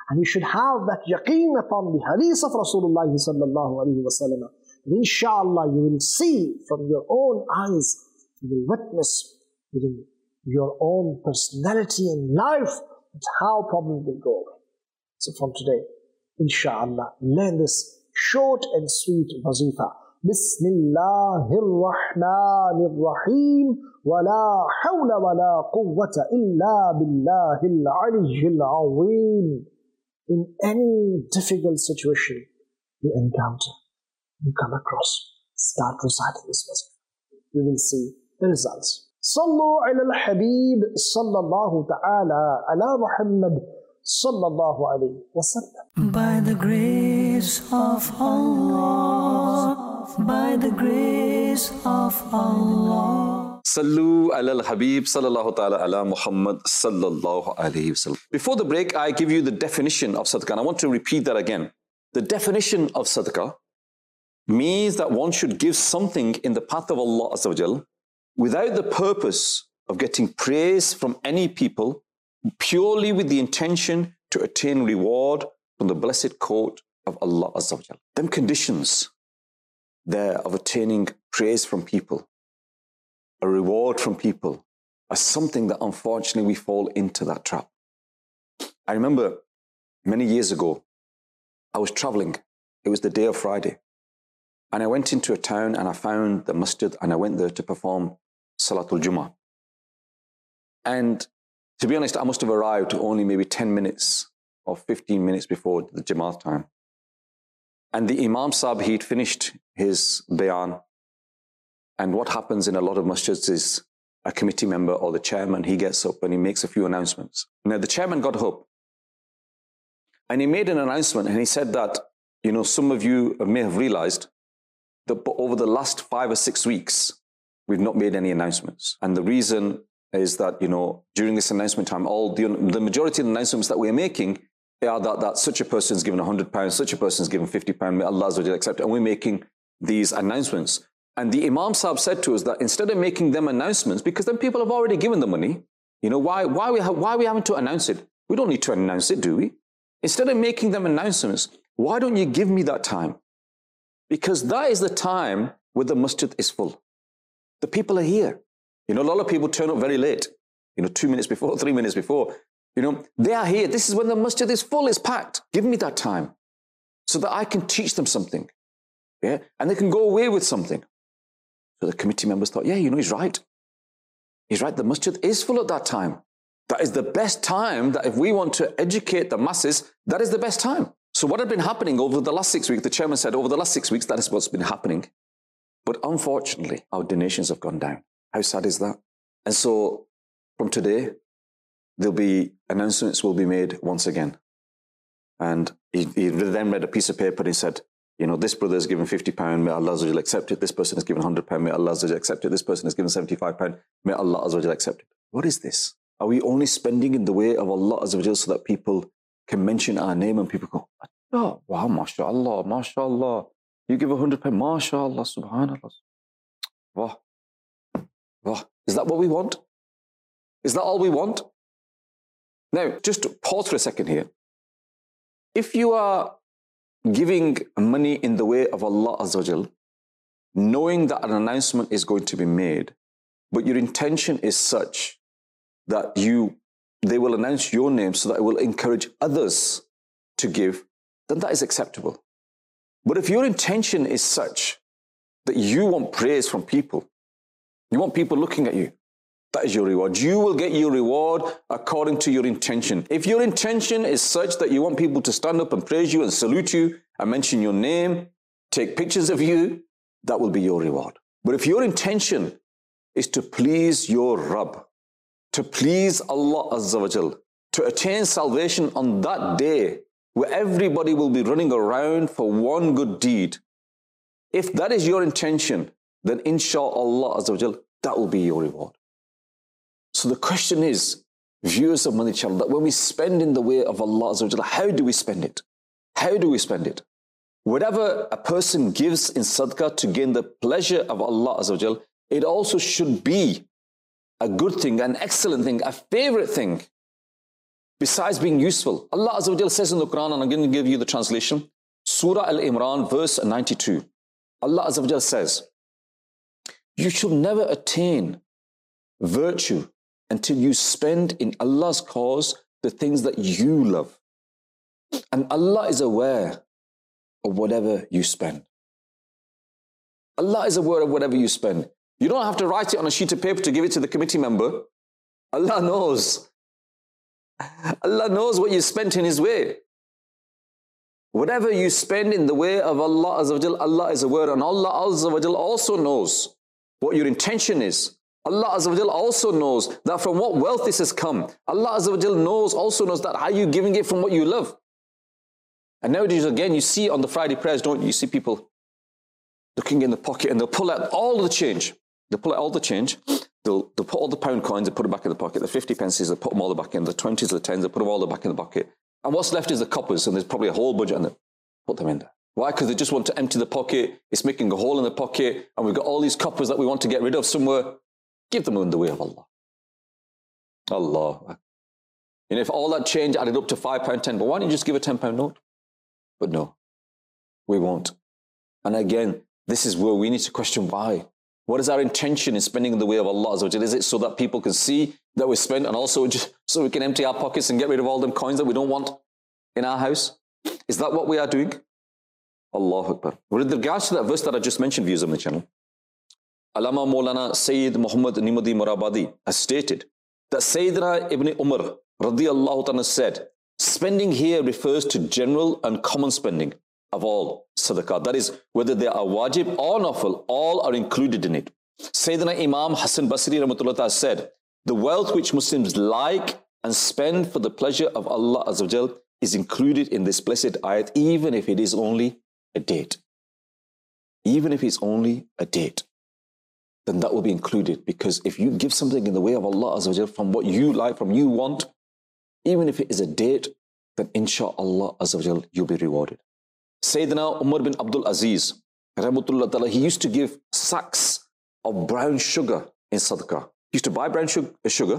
And you should have that yaqeen upon the hadith of Rasulullah sallallahu alayhi wa sallam. And inshallah, you will see from your own eyes, you will witness within your own personality and life how problems will go away. So from today, inshallah, learn this short and sweet wazifa. Bismillahir Rahmanir Rahim. Wala hawla wala quwwata illa billahil aliyyil azim. In any difficult situation you encounter, you come across, start reciting this wazifa. You will see the results. Sallu ala al-Habib sallallahu ta'ala ala Muhammad sallallahu alayhi wa sallam. By the grace of Allah, by the grace of Allah. Sallu ala al-Habib sallallahu ta'ala ala Muhammad sallallahu alayhi wa sallam. Before the break, I give you the definition of sadaqah. And I want to repeat that again. The definition of sadaqah means that one should give something in the path of Allah Azza wa Jal without the purpose of getting praise from any people, purely with the intention to attain reward from the blessed court of Allah Azza wa Jal. Them conditions there of attaining praise from people, a reward from people, are something that unfortunately we fall into that trap. I remember many years ago, I was traveling. It was the day of Friday. And I went into a town and I found the masjid and I went there to perform Salatul Jummah. And to be honest, I must have arrived only maybe ten minutes or fifteen minutes before the Jamaat time. And the Imam Sahib, he'd finished his bayan. And what happens in a lot of masjids is a committee member or the chairman, he gets up and he makes a few announcements. Now, the chairman got up and he made an announcement and he said that, you know, some of you may have realized that over the last five or six weeks, we've not made any announcements. And the reason is that, you know, during this announcement time, all the, the majority of the announcements that we're making are that, that such a person is given one hundred pounds, such a person is given fifty pounds, may Allah accept it. And we're making these announcements. And the Imam Sahib said to us that instead of making them announcements, because then people have already given the money, you know, why, why, we have, why are we having to announce it? We don't need to announce it, do we? Instead of making them announcements, why don't you give me that time? Because that is the time where the masjid is full. The people are here. You know, a lot of people turn up very late, you know, two minutes before, three minutes before. You know, they are here. This is when the masjid is full, it's packed. Give me that time so that I can teach them something. Yeah, and they can go away with something. So the committee members thought, yeah, you know, he's right. He's right. The masjid is full at that time. That is the best time that if we want to educate the masses, that is the best time. So what had been happening over the last six weeks, the chairman said, over the last six weeks, that is what's been happening. But unfortunately, our donations have gone down. How sad is that? And so from today, there'll be announcements will be made once again. And he, he then read a piece of paper and he said, you know, this brother is given fifty pounds, may Allah Azza wa Jal accept it. This person is given one hundred pounds, may Allah Azza wa Jal accept it. This person is given seventy-five pounds, may Allah Azza wa Jal accept it. What is this? Are we only spending in the way of Allah Azza wa Jal so that people can mention our name and people go, oh, wow, mashallah, mashallah. You give one hundred pounds, mashallah, subhanallah. Wow. Wow. Is that what we want? Is that all we want? Now, just pause for a second here. If you are giving money in the way of Allah Azza wa Jal, knowing that an announcement is going to be made, but your intention is such that you, they will announce your name so that it will encourage others to give, then that is acceptable. But if your intention is such that you want praise from people, you want people looking at you, that is your reward. You will get your reward according to your intention. If your intention is such that you want people to stand up and praise you and salute you and mention your name, take pictures of you, that will be your reward. But if your intention is to please your Rabb, to please Allah Azza wa Jal, to attain salvation on that day where everybody will be running around for one good deed, if that is your intention, then inshallah Azza wa Jal, that will be your reward. So the question is, viewers of Madani Channel, that when we spend in the way of Allah Azza wa Jal, how do we spend it? How do we spend it? Whatever a person gives in sadaqah to gain the pleasure of Allah Azza wa Jal, it also should be a good thing, an excellent thing, a favorite thing. besides being useful. Allah Azza wa Jal says in the Quran, and I'm going to give you the translation, Surah Al-Imran, verse ninety-two. Allah Azza wa Jal says, you should never attain virtue until you spend in Allah's cause the things that you love. And Allah is aware of whatever you spend. Allah is aware of whatever you spend. You don't have to write it on a sheet of paper to give it to the committee member. Allah knows. Allah knows what you spent in His way. Whatever you spend in the way of Allah Azza wa Jal, Allah is aware. And Allah Azza wa Jal also knows what your intention is. Allah Azza wa Jal also knows that from what wealth this has come. Allah Azza wa Jal knows, also knows that are you giving it from what you love? And nowadays, again, you see on the Friday prayers, don't you? You see people looking in the pocket and they'll pull out all the change. They'll pull out all the change. They'll, they'll put all the pound coins and put them back in the pocket. The fifty pences, they'll put them all back in. The twenties, the tens, they'll put them all back in the pocket. And what's left is the coppers, and there's probably a whole budget, and they'll put them in there. Why? Because they just want to empty the pocket. It's making a hole in the pocket, and we've got all these coppers that we want to get rid of somewhere. Give them in the way of Allah. Allah. And if all that change added up to five pounds, ten, but why don't you just give a ten pound note? But no, we won't. And again, this is where we need to question why. What is our intention in spending in the way of Allah? Is it so that people can see that we spend, and also just so we can empty our pockets and get rid of all them coins that we don't want in our house? Is that what we are doing? Allahu Akbar. With regards to that verse that I just mentioned, viewers on the channel, Allama Maulana Sayyid Muhammad Nimudi Murabadi has stated that Sayyidina Ibn Umar radiyallahu ta'ala said, spending here refers to general and common spending of all sadaqah. That is, whether they are wajib or nafil, all are included in it. Sayyidina Imam Hassan Basri rahmatullah ta'ala said, the wealth which Muslims like and spend for the pleasure of Allah Azza wa Jal is included in this blessed ayat, even if it is only a date. Even if it's only a date, then that will be included. Because if you give something in the way of Allah Azza wa Jal from what you like, from you want, even if it is a date, then inshaAllah Azza wa Jal, you'll be rewarded. Sayyidina Umar bin Abdul Aziz, rahmatullah ta'ala, he used to give sacks of brown sugar in sadaqah. He used to buy brown sugar, sugar,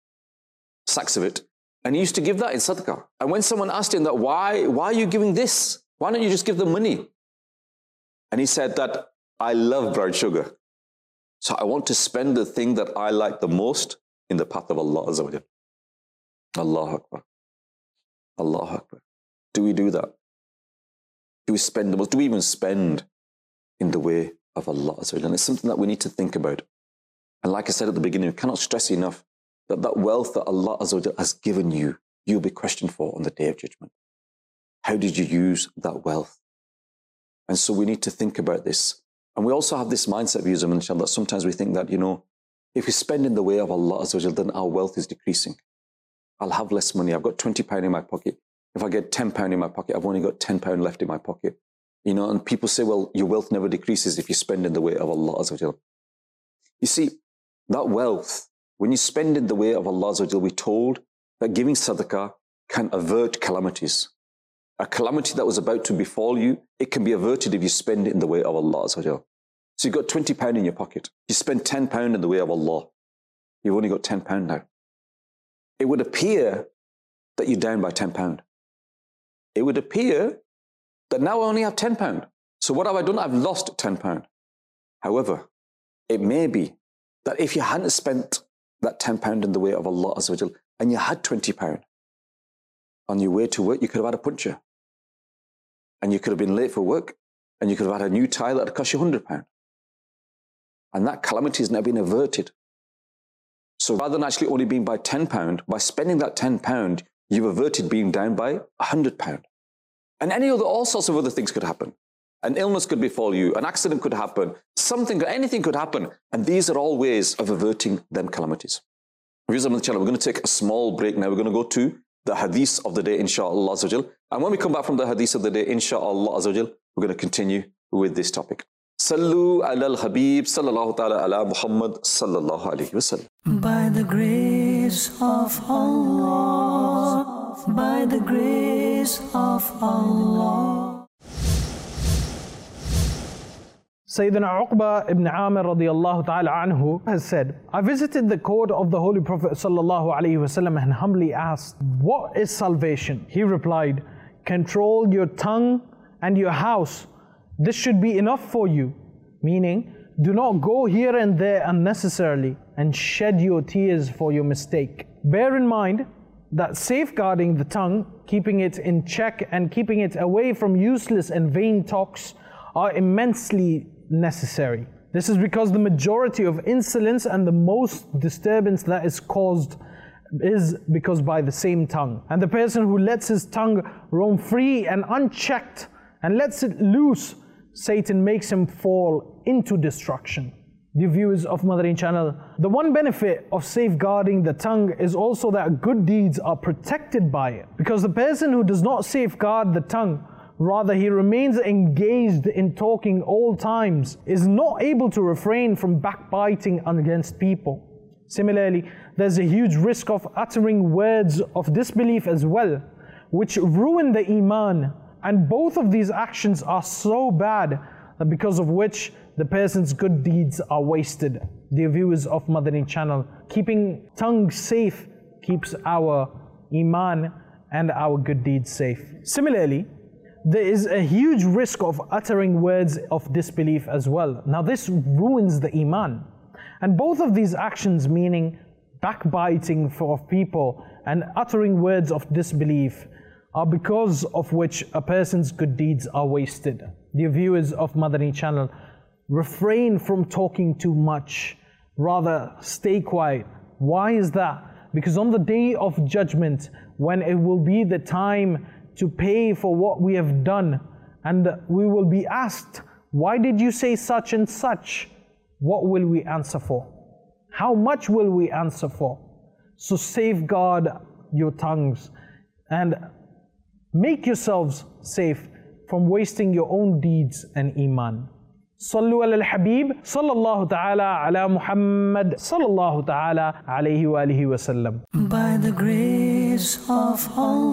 sacks of it, and he used to give that in sadaqah. And when someone asked him that, why, why are you giving this? Why don't you just give them money? And he said that, I love brown sugar. So I want to spend the thing that I like the most in the path of Allah Azza wa Jal. Allahu Akbar. Allahu Akbar. Do we do that? Do we spend the most? Do we even spend in the way of Allah Azza wa Jal? And it's something that we need to think about. And like I said at the beginning, we cannot stress enough that that wealth that Allah Azza wa Jal has given you, you'll be questioned for on the Day of Judgment. How did you use that wealth? And so we need to think about this. And we also have this mindset, views of inshallah, that sometimes we think that, you know, if we spend in the way of Allah Azza wa Jal, then our wealth is decreasing. I'll have less money. I've got twenty pounds in my pocket. If I get ten pounds in my pocket, I've only got ten pounds left in my pocket. You know, and people say, well, your wealth never decreases if you spend in the way of Allah Azza wa Jal. You see, that wealth, when you spend in the way of Allah Azza wa Jal, we're told that giving sadaqah can avert calamities. A calamity that was about to befall you, it can be averted if you spend it in the way of Allah Azza wa Jal. So you've got twenty pounds in your pocket. You spend ten pounds in the way of Allah. You've only got ten pounds now. It would appear that you're down by ten pounds. It would appear that now I only have ten pounds. So what have I done? I've lost ten pounds. However, it may be that if you hadn't spent that ten pounds in the way of Allah Azza wa Jal, and you had twenty pounds, on your way to work, you could have had a puncture. And you could have been late for work, and you could have had a new tie that would cost you one hundred pounds. And that calamity has now been averted. So rather than actually only being by ten pounds, by spending that ten pounds, you've averted being down by one hundred pounds. And any other, all sorts of other things could happen. An illness could befall you, an accident could happen, something, anything could happen. And these are all ways of averting them calamities. Viewers on the channel, we're going to take a small break now. We're going to go to the hadith of the day, inshaAllah Azza wa Jal. And when we come back from the hadith of the day, inshaAllah Azza wa Jal, we're going to continue with this topic. Sallu ala al-Habib, sallallahu ta'ala ala Muhammad, sallallahu alayhi wa sallam. By the grace of Allah, by the grace of Allah. Sayyidina Uqba ibn Amir radiallahu ta'ala anhu has said, I visited the court of the Holy Prophet sallallahu alaihi wasallam and humbly asked, what is salvation? He replied, control your tongue and your house. This should be enough for you. Meaning, do not go here and there unnecessarily and shed your tears for your mistake. Bear in mind that safeguarding the tongue, keeping it in check and keeping it away from useless and vain talks are immensely necessary. This is because the majority of insolence and the most disturbance that is caused is because by the same tongue. And the person who lets his tongue roam free and unchecked and lets it loose, Satan makes him fall into destruction. Dear viewers of Madani channel, the one benefit of safeguarding the tongue is also that good deeds are protected by it. Because the person who does not safeguard the tongue, rather he remains engaged in talking all times, is not able to refrain from backbiting against people. Similarly, there's a huge risk of uttering words of disbelief as well, which ruin the iman. And both of these actions are so bad that because of which the person's good deeds are wasted. Dear viewers of Madani channel, keeping tongue safe keeps our iman and our good deeds safe. Similarly, there is a huge risk of uttering words of disbelief as well. Now this ruins the iman. And both of these actions, meaning backbiting for people and uttering words of disbelief, are because of which a person's good deeds are wasted. Dear viewers of Madani channel, refrain from talking too much. Rather, stay quiet. Why is that? Because on the day of judgment, when it will be the time to pay for what we have done, and we will be asked, why did you say such and such? What will we answer for? How much will we answer for? So safeguard your tongues and make yourselves safe from wasting your own deeds and iman. Sallu ala al-Habib, sallallahu ta'ala ala Muhammad, sallallahu ta'ala alayhi wa alihi wa sallam. By the grace of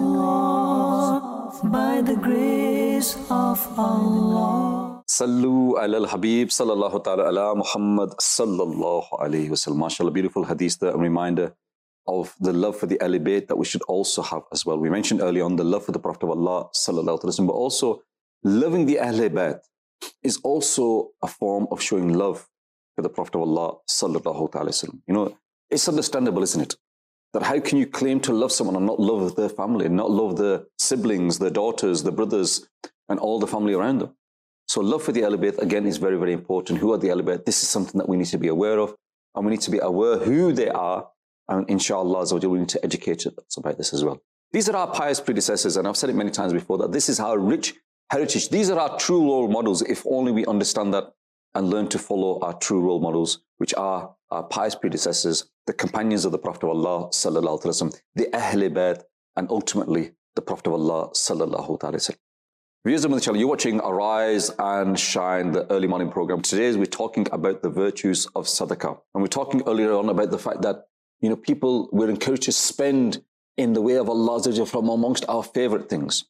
Allah, by the grace of Allah. Sallu ala al-Habib, sallallahu ta'ala ala Muhammad, sallallahu alayhi wa sallam. MashaAllah, beautiful hadith, a reminder of the love for the Ahl Bayt that we should also have as well. We mentioned earlier on the love for the Prophet of Allah, sallallahu alayhi wa sallam, but also loving the Ahl Bayt is also a form of showing love for the Prophet of Allah, sallallahu alayhi wa sallam. You know, it's understandable, isn't it? That how can you claim to love someone and not love their family, and not love their siblings, their daughters, their brothers, and all the family around them? So love for the Ahl Bayt, again, is very, very important. Who are the Ahl Bayt? This is something that we need to be aware of, and we need to be aware who they are, and inshallah, we need to educate us about this as well. These are our pious predecessors, and I've said it many times before, that this is our rich heritage. These are our true role models, if only we understand that and learn to follow our true role models, which are our pious predecessors, the companions of the Prophet of Allah, sallallahu alaihi wasallam, the Ahl Bayt, and ultimately the Prophet of Allah, sallallahu alaihi wasallam. Viewers of the channel, you're watching Arise and Shine, the early morning program. Today we're talking about the virtues of sadaqah. And we're talking earlier on about the fact that, you know, people were encouraged to spend in the way of Allah from amongst our favorite things.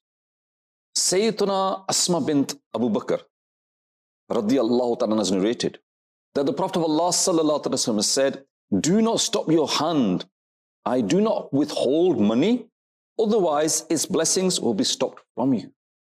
Sayyiduna Asma bint Abu Bakr radiyallahu ta'ala has narrated that the Prophet of Allah sallallahu alaihi wasallam said, do not stop your hand. I do not withhold money, otherwise its blessings will be stopped from you.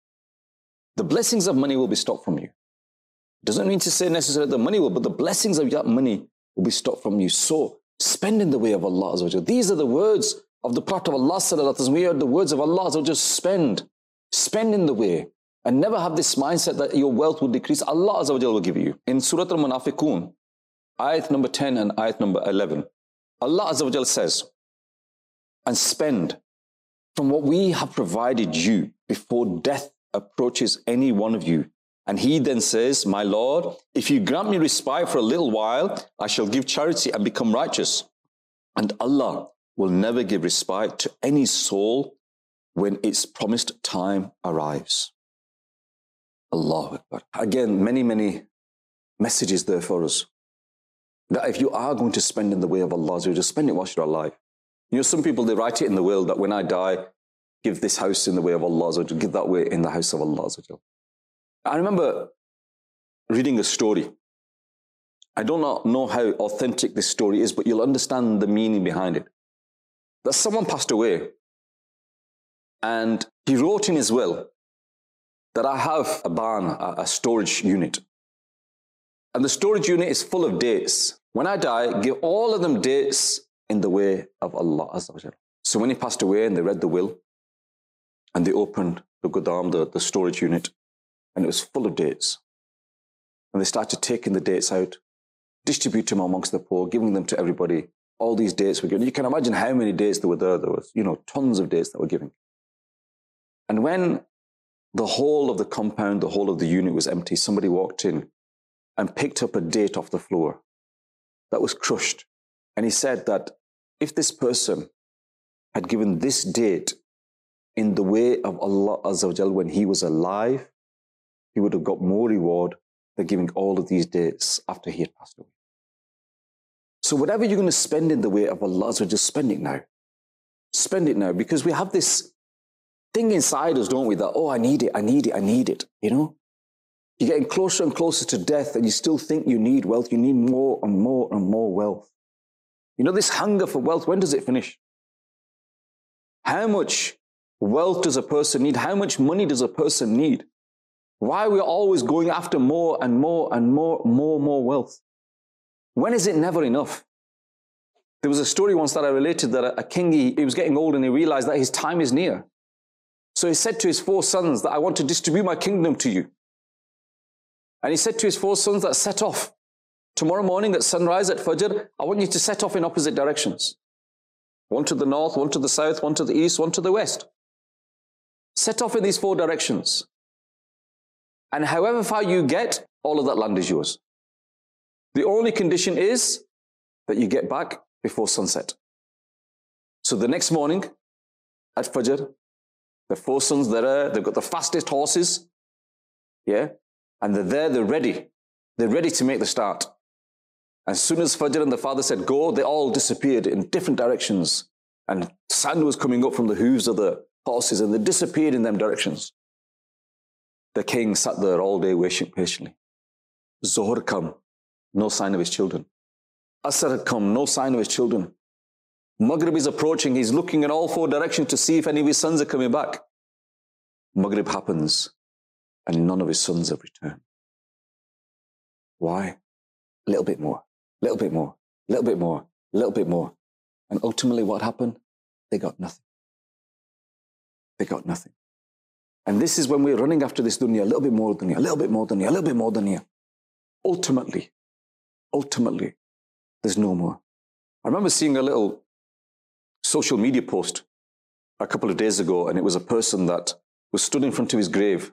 The blessings of money will be stopped from you. Doesn't mean to say necessarily the money will, but the blessings of that money will be stopped from you. So spend in the way of Allah. These are the words of the Prophet of Allah sallallahu alaihi wasallam. We heard the words of Allah. Just spend. Spend in the way. And never have this mindset that your wealth will decrease. Allah Azza wa Jalla will give you. In Surah Al-Munafiqun, ayat number ten and ayat number eleven, Allah Azza wa Jalla says, and spend from what we have provided you before death approaches any one of you. And he then says, my Lord, if you grant me respite for a little while, I shall give charity and become righteous. And Allah will never give respite to any soul when its promised time arrives. Allahu Akbar. Again, many, many messages there for us. That if you are going to spend in the way of Allah, just spend it whilst you're alive. You know, some people, they write it in the will that when I die, give this house in the way of Allah, or give that way in the house of Allah. I remember reading a story. I do not know how authentic this story is, but you'll understand the meaning behind it. That someone passed away and he wrote in his will that I have a barn, a, a storage unit. And the storage unit is full of dates. When I die, give all of them dates in the way of Allah Azza wa Jalla. So when he passed away and they read the will and they opened the Godam, the, the storage unit, and it was full of dates. And they started taking the dates out, distributing them amongst the poor, giving them to everybody. All these dates were given. You can imagine how many dates there were there. There was, you know, tons of dates that were given. And when the whole of the compound, the whole of the unit was empty, somebody walked in and picked up a date off the floor that was crushed. And he said that if this person had given this date in the way of Allah Azza wa Jal when he was alive, he would have got more reward than giving all of these dates after he had passed away. So whatever you're going to spend in the way of Allah Azza wa Jal, spend it now. Spend it now, because we have this thing inside us, don't we, that, oh, I need it, I need it, I need it, you know? You're getting closer and closer to death and you still think you need wealth. You need more and more and more wealth. You know, this hunger for wealth, when does it finish? How much wealth does a person need? How much money does a person need? Why are we always going after more and more and more, more, more wealth? When is it never enough? There was a story once that I related that a king, he, he was getting old and he realized that his time is near. So he said to his four sons that I want to distribute my kingdom to you. And he said to his four sons that set off. Tomorrow morning at sunrise at Fajr, I want you to set off in opposite directions. One to the north, one to the south, one to the east, one to the west. Set off in these four directions. And however far you get, all of that land is yours. The only condition is that you get back before sunset. So the next morning at Fajr, the four sons, they're there, they've got the fastest horses. Yeah. And they're there, they're ready. They're ready to make the start. As soon as Fajr and the father said go, they all disappeared in different directions. And sand was coming up from the hooves of the horses and they disappeared in them directions. The king sat there all day waiting patiently. Zohar come, no sign of his children. Asr had come, no sign of his children. Maghrib is approaching, he's looking in all four directions to see if any of his sons are coming back. Maghrib happens. And none of his sons have returned. Why? A little bit more, a little bit more, a little bit more, a little bit more. And ultimately what happened? They got nothing. They got nothing. And this is when we're running after this dunya, a little bit more dunya, a little bit more dunya, a little bit more dunya. Ultimately, ultimately, there's no more. I remember seeing a little social media post a couple of days ago, and it was a person that was stood in front of his grave.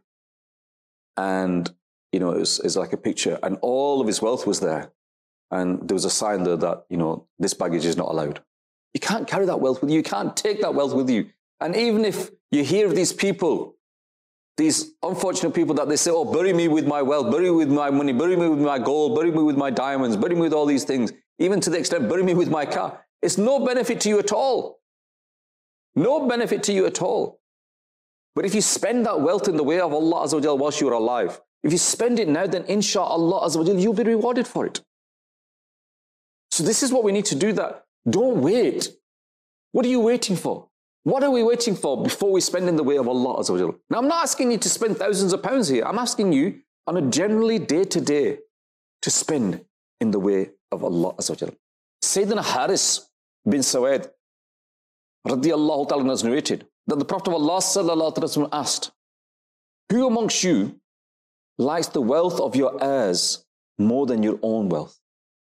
And, you know, it was, it was like a picture and all of his wealth was there. And there was a sign there that, you know, this baggage is not allowed. You can't carry that wealth with you. You can't take that wealth with you. And even if you hear of these people, these unfortunate people that they say, oh, bury me with my wealth, bury me with my money, bury me with my gold, bury me with my diamonds, bury me with all these things, even to the extent, bury me with my car. It's no benefit to you at all. No benefit to you at all. But if you spend that wealth in the way of Allah Azza wa Jal whilst you're alive, if you spend it now, then inshaAllah Azza wa Jal, you'll be rewarded for it. So this is what we need to do, that don't wait. What are you waiting for? What are we waiting for before we spend in the way of Allah Azza wa Jal? Now I'm not asking you to spend thousands of pounds here. I'm asking you on a generally day to day to spend in the way of Allah Azza wa Jal. Sayyidina Haris bin Sawaid radiyallahu ta'ala has narrated that the Prophet of Allah sallallahu alaihi wasallam asked, who amongst you likes the wealth of your heirs more than your own wealth?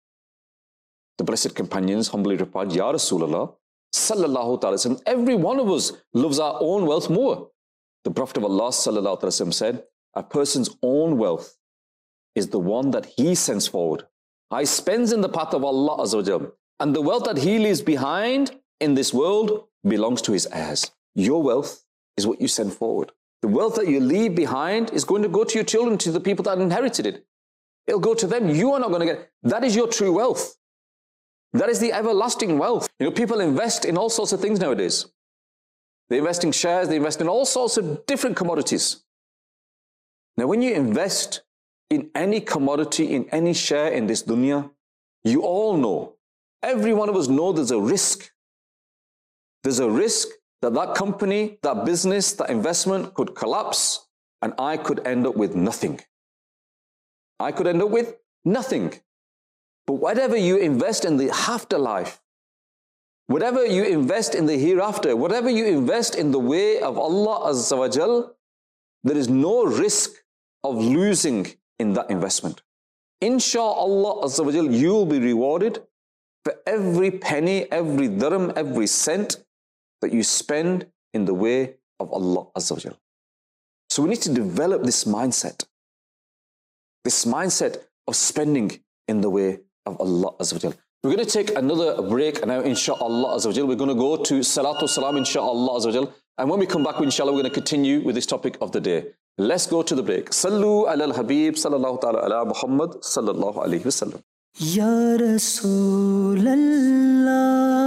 The blessed companions humbly replied, Ya Rasulullah sallallahu alaihi wasallam, every one of us loves our own wealth more. The Prophet of Allah sallallahu alaihi wasallam said, a person's own wealth is the one that he sends forward. He spends in the path of Allah Azza wa Jal, and the wealth that he leaves behind in this world belongs to his heirs. Your wealth is what you send forward. The wealth that you leave behind is going to go to your children, to the people that inherited it. It'll go to them. You are not going to get it. That is your true wealth. That is the everlasting wealth. You know, people invest in all sorts of things nowadays. They invest in shares, they invest in all sorts of different commodities. Now, when you invest in any commodity, in any share in this dunya, you all know, every one of us know there's a risk. There's a risk that that company, that business, that investment could collapse and I could end up with nothing. I could end up with nothing. But whatever you invest in the afterlife, whatever you invest in the hereafter, whatever you invest in the way of Allah Azza wa Jal, there is no risk of losing in that investment. Insha'Allah Azza wa Jal, you will be rewarded for every penny, every dirham, every cent that you spend in the way of Allah Azza wa Jal. So we need to develop this mindset, this mindset of spending in the way of Allah Azza wa Jal. We're going to take another break and now insha'Allah Azza wa Jal, we're going to go to Salatu Salam insha'Allah Azza wa Jal. And when we come back, inshallah, we're going to continue with this topic of the day. Let's go to the break. Sallu ala al-Habib sallallahu ta'ala ala Muhammad sallallahu alayhi wa sallam. Ya Rasul Allah,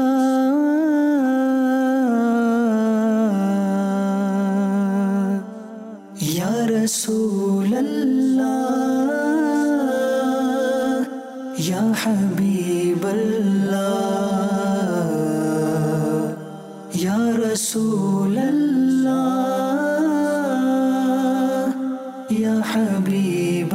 Ya Rasul Allah, Ya Habib Allah, Ya Rasul Allah, Ya Habib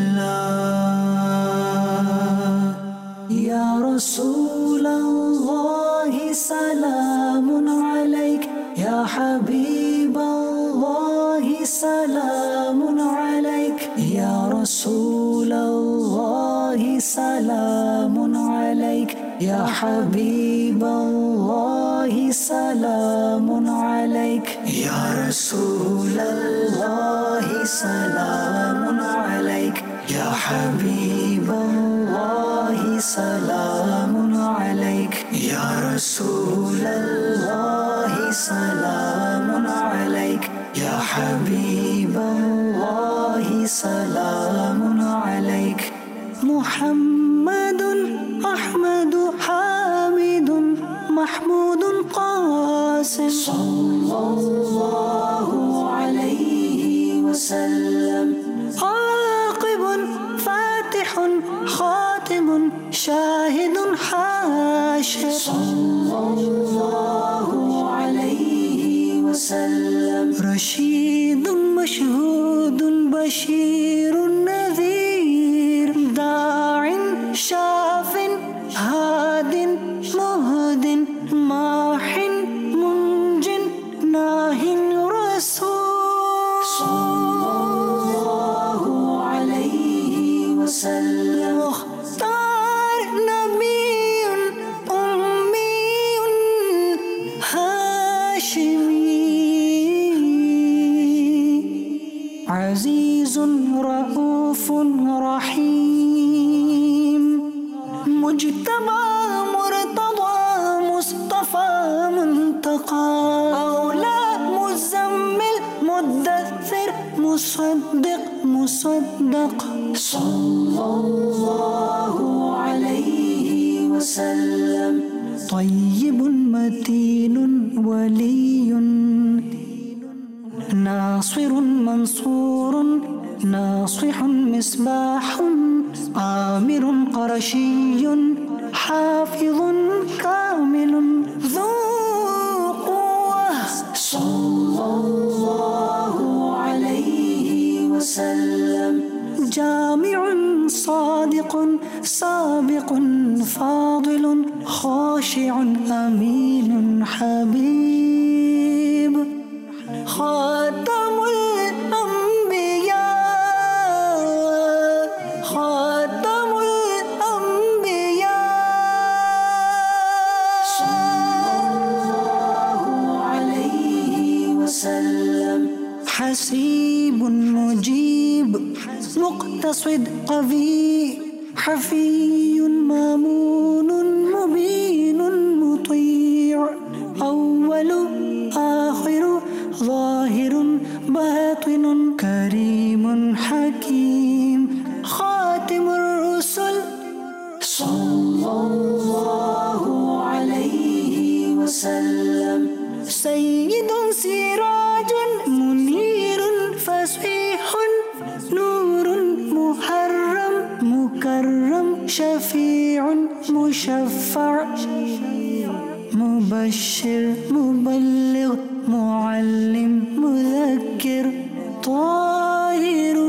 Allah, Ya Rasul Allah, salamun alayk, Ya Habib Allah, salamun alayk, Ya Rasul Allah, salamun alayk, Ya Habib Allah, salamun alayk, Ya Rasul Allah, salamun alayk, Ya Habib Allah, salamun alayk, Ya Rasul Allah, salamun alayk, Ya Habib Allah, salamun alayk. Muhammadun Ahmadu Hamidun Mahmudun Qasim sallallahu alayhi wa sallam. Aqibun Fatihun Khatimun Shahidun Hashir sallallahu alayhi wa sallam. Rashidun Mashhudun Bashirun Nadhir, Da'in Shafin Hadin Muhdin Mahin Munjin Nahin Rasul sallallahu alayhi wa sallam. Mukhtar Nabiyun Ummiyun Hashimi, Azizun Ra'ufun Rahim, Mujtaba Murtada Mustafa Muntaqa, Awla Muzammil Muddathir Musaddiq Musaddaq sallallahu alayhi wa sallam. Tayyibun Matinun Waliyun, Nasirun Mansurun Nasihun Misbahun, Amirun Qarashiyun Hafizun Kamilun Dhu Quwwah sallallahu alayhi wa sallam. Jami'un Sadiqun Sabiqun Fadilun Khashi'un Aminun Habib, Khatamul Anbiya, Khatamul Anbiya sallallahu alayhi wa sallam. Hasibun Mujib Muqtasid Qavi, Hafiyun Mamunun Mubinun Muti', Awwalu Akhiru Zahirun Batinun Karimun Hakim, Khatimur Rusul sallallahu alayhi wa sallam. Sayyidun Sirajun Munirun Fasihun Nurun مشفع مبشر مبلغ معلم مذكر طاهر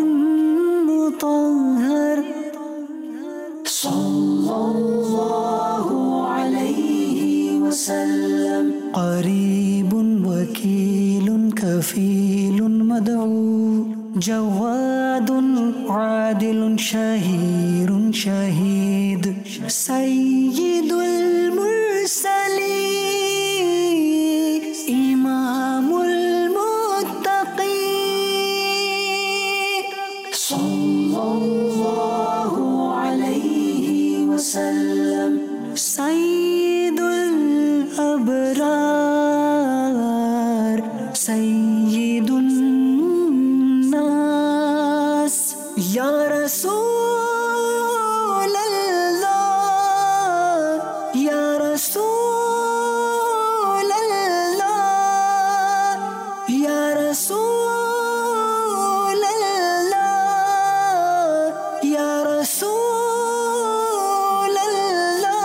مطهر صلى الله عليه وسلم قريب وكيل كفيل مدعو جواد عادل شهير شهيد سيد المرسلين إمام المتقين صلى الله عليه وسلم سيد الأبرار سيد الناس يا رسول الله يا رسول الله يا رسول الله يا رسول الله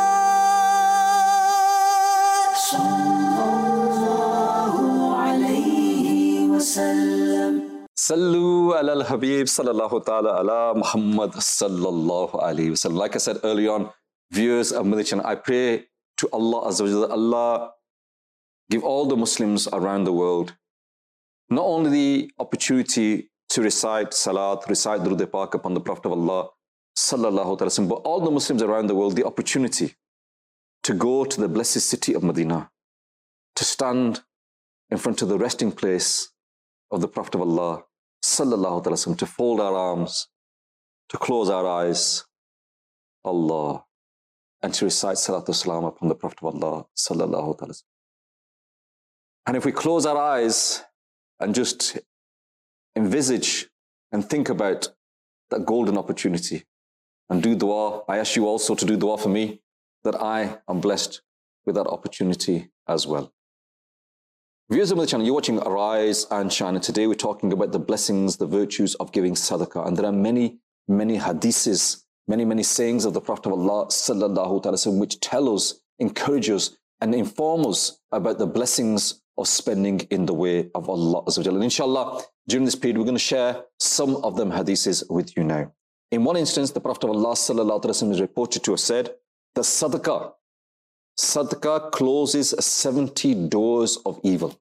صلى الله عليه وسلم Sallu ala al-Habib sallallahu ta'ala ala Muhammad sallallahu alayhi wa sallam. Like I said earlier on, viewers of Madani Channel, I pray to Allah Azza wa Jalla, Allah give all the Muslims around the world not only the opportunity to recite salat, recite Durud Pak upon the Prophet of Allah sallallahu ta'ala sallam, but all the Muslims around the world the opportunity to go to the blessed city of Medina, to stand in front of the resting place of the Prophet of Allah sallallahu ta'ala sallam, to fold our arms, to close our eyes, Allah, and to recite salatu salam upon the Prophet of Allah sallallahu ta'ala sallam. And if we close our eyes and just envisage and think about that golden opportunity and do dua, I ask you also to do dua for me that I am blessed with that opportunity as well. Viewers of the channel, you're watching Arise and Shine, and today we're talking about the blessings, the virtues of giving sadaqah. And there are many, many hadiths, many, many sayings of the Prophet of Allah sallallahu ta'ala sallam, which tell us, encourage us, and inform us about the blessings of spending in the way of Allah Azza wa Jalla. And inshallah, during this period, we're going to share some of them hadiths with you now. In one instance, the Prophet of Allah sallallahu ta'ala sallam is reported to have said that sadaqah, sadaqah closes seventy doors of evil.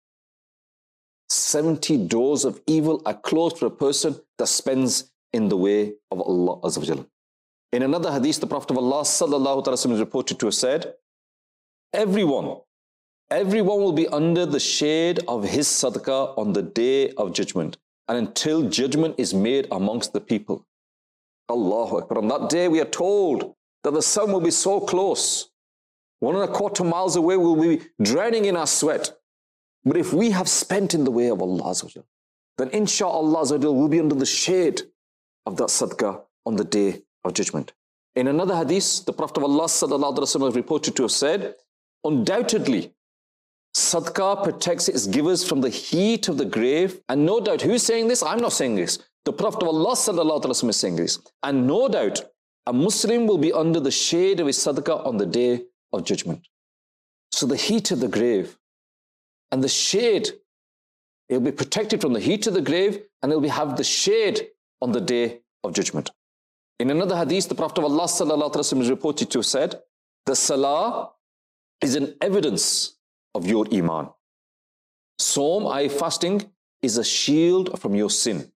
seventy doors of evil are closed for a person that spends in the way of Allah Azza wa Jalla. In another hadith, the Prophet of Allah sallallahu ta'ala sallam is reported to have said, everyone, everyone will be under the shade of his sadaqah on the day of judgment, and until judgment is made amongst the people. Allahu Akbar. On that day we are told that the sun will be so close, one and a quarter miles away, we'll be drowning in our sweat. But if we have spent in the way of Allah, then insha'Allah we'll be under the shade of that sadaqah on the day of judgment. In another hadith, the Prophet of Allah sallallahu alaihi wasallam is reported to have said, undoubtedly, sadaqah protects its givers from the heat of the grave. And no doubt, who is saying this? I'm not saying this. The Prophet of Allah sallallahu alaihi wasallam is saying this. And no doubt, a Muslim will be under the shade of his sadaqah on the day of judgment. So the heat of the grave and the shade, it'll be protected from the heat of the grave, and it'll be have the shade on the day of judgment. In another hadith, the Prophet of Allah sallallahu alaihi wasallam is reported to have said, the salah is an evidence of your iman. Saum, I fasting, is a shield from your sin.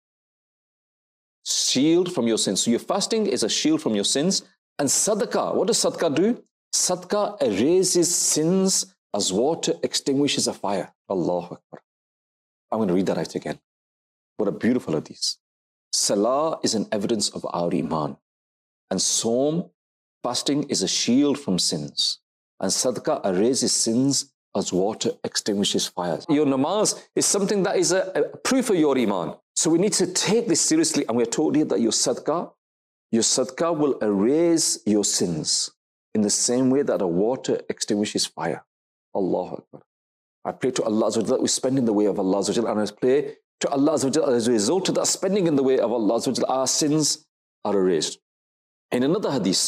Shield from your sins. So your fasting is a shield from your sins. And sadaqah, what does sadaqah do? Sadaqah erases sins as water extinguishes a fire. Allahu Akbar. I'm going to read that out again. What a beautiful hadith. Salah is an evidence of our iman. And saum, fasting, is a shield from sins. And sadaqah erases sins as water extinguishes fires. Your namaz is something that is a, a proof of your iman. So we need to take this seriously. And we're told here that your sadaqah, your sadaqah will erase your sins in the same way that a water extinguishes fire. Allahu Akbar. I pray to Allah that we spend in the way of Allah, and I pray to Allah as a result of that spending in the way of Allah, our sins are erased. In another hadith,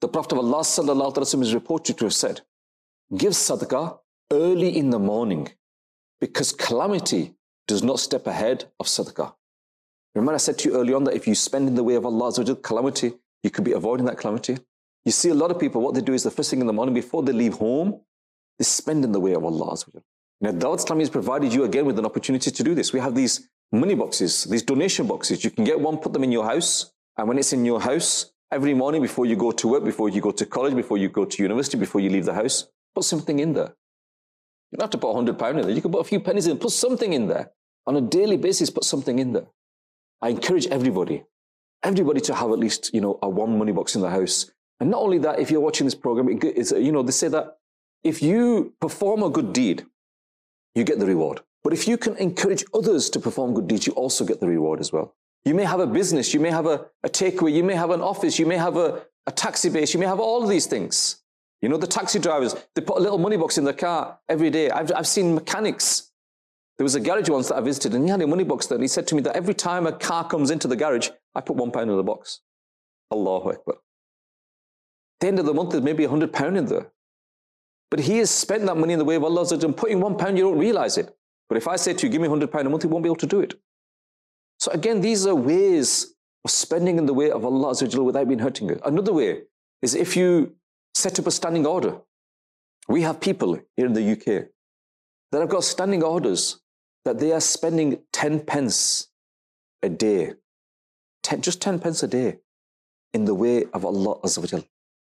The Prophet of Allah sallallahu alaihi wasallam is reported to have said, give sadaqah early in the morning because calamity does not step ahead of sadaqah. Remember I said to you early on that if you spend in the way of Allah calamity, you could be avoiding that calamity. You see a lot of people, what they do is the first thing in the morning before they leave home, they spend in the way of Allah. Now, Dawat Islami has provided you again with an opportunity to do this. We have these money boxes, these donation boxes. You can get one, put them in your house. And when it's in your house, every morning before you go to work, before you go to college, before you go to university, before you leave the house, put something in there. You don't have to put a hundred pounds in there. You can put a few pennies in, put something in there. On a daily basis, put something in there. I encourage everybody, everybody to have at least, you know, a one money box in the house. And not only that, if you're watching this program, it's, you know, they say that if you perform a good deed, you get the reward. But if you can encourage others to perform good deeds, you also get the reward as well. You may have a business, you may have a, a takeaway, you may have an office, you may have a, a taxi base, you may have all of these things. You know, the taxi drivers, they put a little money box in their car every day. I've, I've seen mechanics. There was a garage once that I visited and he had a money box there. And he said to me that every time a car comes into the garage, I put one pound in the box. Allahu Akbar. At the end of the month, there's maybe a hundred pound in there. But he has spent that money in the way of Allah and putting one pound, you don't realize it. But if I say to you, give me a hundred pound a month, he won't be able to do it. So again, these are ways of spending in the way of Allah without being hurting it. Another way is if you set up a standing order. We have people here in the U K that have got standing orders that they are spending ten pence a day, ten, just ten pence a day in the way of Allah Azza wa Jal.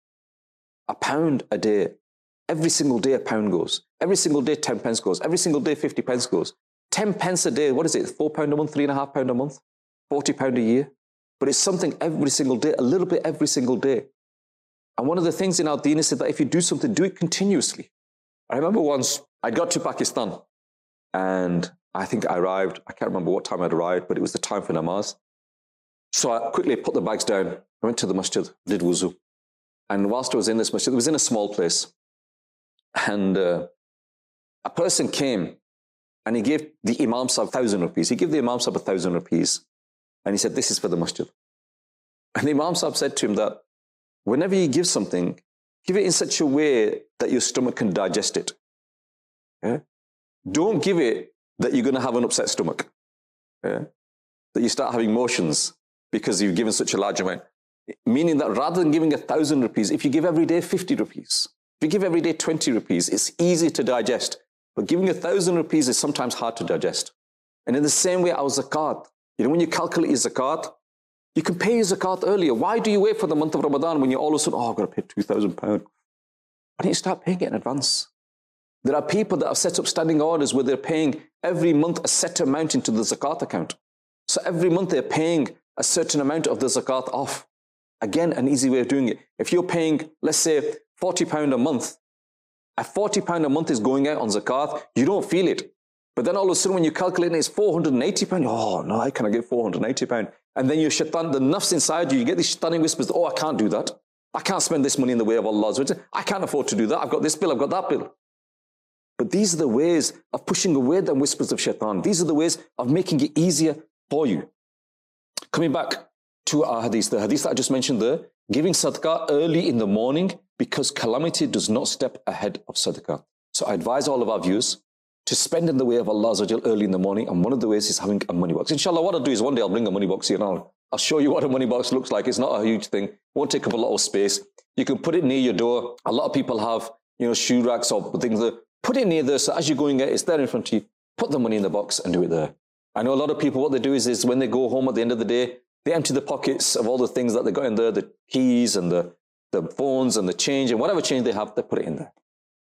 A pound a day. Every single day a pound goes. Every single day ten pence goes. Every single day fifty pence goes. ten pence a day, what is it? Four pound a month, three and a half pound a month, forty pound a year. But it's something every single day, a little bit every single day. And one of the things in our deen is that if you do something, do it continuously. I remember once I got to Pakistan and I think I arrived, I can't remember what time I'd arrived, but it was the time for namaz. So I quickly put the bags down. I went to the masjid, did wuzu. And whilst I was in this masjid, it was in a small place. And uh, a person came and he gave the Imam Sahib a thousand rupees. He gave the Imam Sahib a thousand rupees. And he said, this is for the masjid. And the Imam Sahib said to him that whenever you give something, give it in such a way that your stomach can digest it. Yeah? Don't give it that you're going to have an upset stomach. Yeah? That you start having motions because you've given such a large amount. Meaning that rather than giving a thousand rupees, if you give every day fifty rupees, if you give every day twenty rupees, it's easy to digest. But giving a thousand rupees is sometimes hard to digest. And in the same way, our zakat, you know, when you calculate your zakat, you can pay your zakat earlier. Why do you wait for the month of Ramadan when you're all of a sudden, oh, I've got to pay two thousand pounds? Why don't you start paying it in advance? There are people that have set up standing orders where they're paying every month a set amount into the zakat account. So every month they're paying a certain amount of the zakat off. Again, an easy way of doing it. If you're paying, let's say, forty pounds a month, a forty pounds a month is going out on zakat, you don't feel it. But then all of a sudden when you calculate it, it's four hundred eighty pounds. Oh, no, how can I get four hundred eighty pounds? And then your shaitan, the nafs inside you, you get these shaitanic whispers, oh, I can't do that. I can't spend this money in the way of Allah. I can't afford to do that. I've got this bill, I've got that bill. But these are the ways of pushing away the whispers of shaitan. These are the ways of making it easier for you. Coming back to our hadith, the hadith that I just mentioned there, giving sadaqah early in the morning because calamity does not step ahead of sadaqah. So I advise all of our viewers to spend in the way of Allah early in the morning, and one of the ways is having a money box. Inshallah, what I'll do is one day I'll bring a money box here and I'll, I'll show you what a money box looks like. It's not a huge thing. It won't take up a lot of space. You can put it near your door. A lot of people have, you know, shoe racks or things that put it near there, so as you're going out, it's there in front of you. Put the money in the box and do it there. I know a lot of people, what they do is, is when they go home at the end of the day, they empty the pockets of all the things that they got in there, the keys and the, the phones and the change and whatever change they have, they put it in there.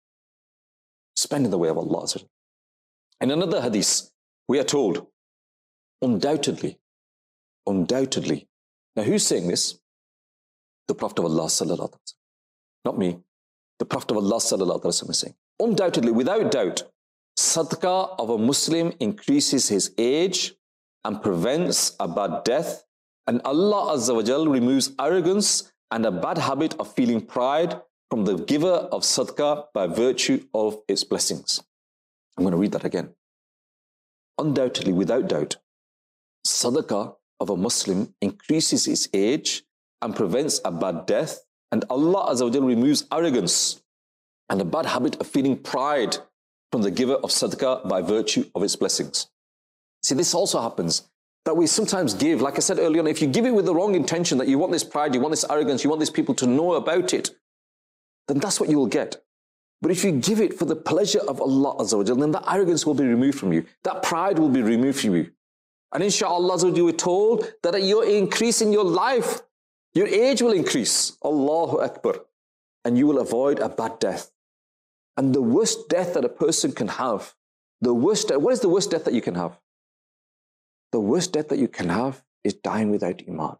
Spend in the way of Allah. In another hadith, we are told, undoubtedly, undoubtedly. Now, who's saying this? The Prophet of Allah, sallallahu alaihi wasallam. Not me. The Prophet of Allah, sallallahu alaihi wasallam, is saying, undoubtedly, without doubt, sadaqah of a Muslim increases his age and prevents a bad death, and Allah Azza wa Jal removes arrogance and a bad habit of feeling pride from the giver of sadaqah by virtue of its blessings. I'm going to read that again. Undoubtedly, without doubt, sadaqah of a Muslim increases his age and prevents a bad death, And Allah Azza wa Jal removes arrogance and the bad habit of feeling pride from the giver of sadaqah by virtue of its blessings. See, this also happens, that we sometimes give, like I said earlier on, if you give it with the wrong intention, that you want this pride, you want this arrogance, you want these people to know about it, then that's what you will get. But if you give it for the pleasure of Allah Azza wa Jal, then that arrogance will be removed from you. That pride will be removed from you. And inshallah Azza wa Jal, we're told that you're increasing your life. Your age will increase. Allahu Akbar. And you will avoid a bad death. And the worst death that a person can have, the worst death, what is the worst death that you can have? The worst death that you can have is dying without iman.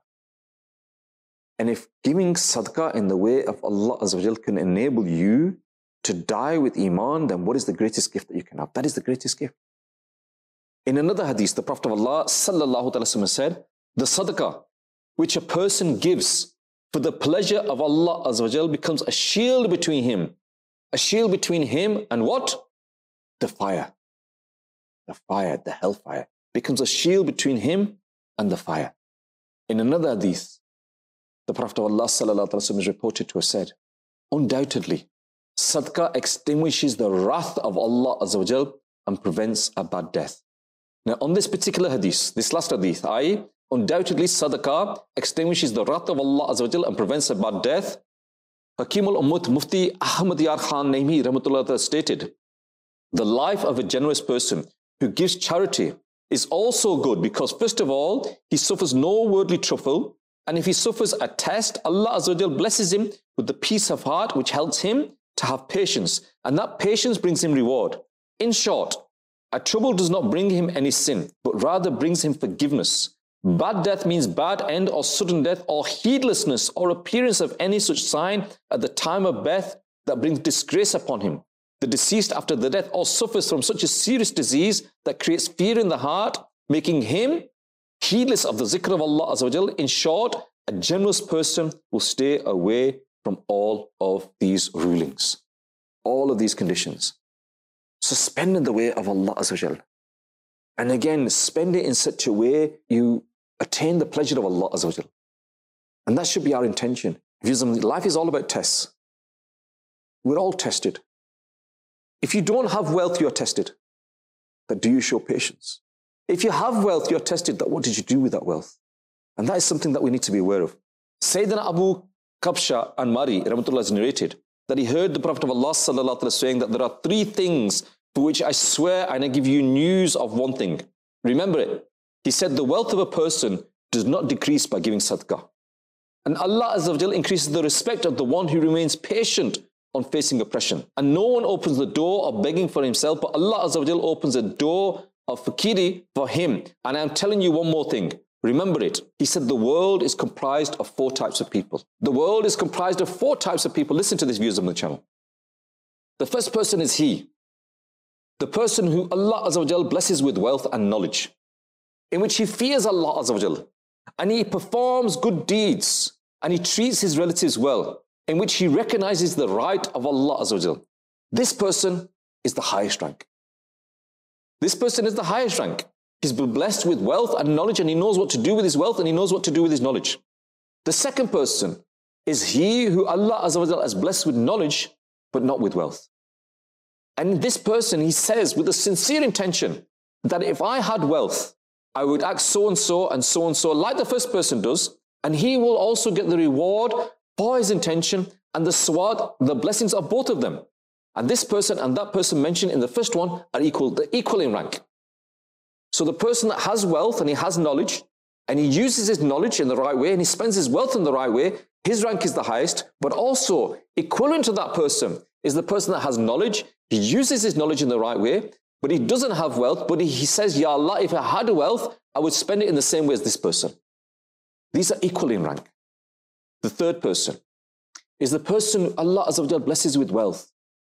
And if giving sadaqah in the way of Allah Azza wa Jal can enable you to die with iman, then what is the greatest gift that you can have? That is the greatest gift. In another hadith, the Prophet of Allah sallallahu alaihi wasallam said, the sadaqah which a person gives for the pleasure of Allah Azza wa Jal becomes a shield between him, a shield between him and what? The fire. The fire, the hellfire, becomes a shield between him and the fire. In another hadith, the Prophet of Allah sallallahu alaihi wasallam is reported to have said, undoubtedly, sadaqah extinguishes the wrath of Allah Azza wa Jal and prevents a bad death. Now, on this particular hadith, this last hadith, that is, undoubtedly sadaqah extinguishes the wrath of Allah Azza wa Jal and prevents a bad death. Hakim al-Ummah Mufti Ahmad Yar Khan Naimi Rahmatullah stated, the life of a generous person who gives charity is also good because, first of all, he suffers no worldly trouble, and if he suffers a test, Allah Azza wa Jal blesses him with the peace of heart which helps him to have patience, and that patience brings him reward. In short, a trouble does not bring him any sin, but rather brings him forgiveness. Bad death means bad end or sudden death or heedlessness or appearance of any such sign at the time of death that brings disgrace upon him. The deceased after the death or suffers from such a serious disease that creates fear in the heart, making him heedless of the zikr of Allah Azza wa Jal. In short, a generous person will stay away from all of these rulings, all of these conditions. So spend in the way of Allah Azza wa Jal. And again, spend it in such a way you attain the pleasure of Allah Azza wa Jal. And that should be our intention. Life is all about tests. We're all tested. If you don't have wealth, you're tested. But do you show patience? If you have wealth, you're tested. That what did you do with that wealth? And that is something that we need to be aware of. Sayyidina Abu Kabsha Anmari, Rahmatullah, has narrated that he heard the Prophet of Allah sallallahu alaihi wasallam saying that there are three things for which I swear and I give you news of one thing. Remember it. He said the wealth of a person does not decrease by giving sadaqah. And Allah Azza wa Jal increases the respect of the one who remains patient on facing oppression. And no one opens the door of begging for himself, but Allah Azza wa Jal opens a door of fakiri for him. And I'm telling you one more thing. Remember it. He said the world is comprised of four types of people. The world is comprised of four types of people. Listen to these views on the channel. The first person is he. The person who Allah Azza wa Jal blesses with wealth and knowledge, in which he fears Allah Azza wa Jal, and he performs good deeds, and he treats his relatives well, in which he recognizes the right of Allah Azza wa Jal. This person is the highest rank. This person is the highest rank. He's been blessed with wealth and knowledge, and he knows what to do with his wealth, and he knows what to do with his knowledge. The second person is he who Allah Azza wa Jal has blessed with knowledge, but not with wealth. And this person, he says with a sincere intention that if I had wealth, I would act so-and-so and so-and-so like the first person does, and he will also get the reward for his intention and the sawad, the blessings of both of them. And this person and that person mentioned in the first one are equal, they're equal in rank. So the person that has wealth and he has knowledge, and he uses his knowledge in the right way, and he spends his wealth in the right way, his rank is the highest. But also, equivalent to that person is the person that has knowledge. He uses his knowledge in the right way, but he doesn't have wealth, but he, he says, Ya Allah, if I had wealth, I would spend it in the same way as this person. These are equal in rank. The third person is the person Allah Azza wa Jal blesses with wealth,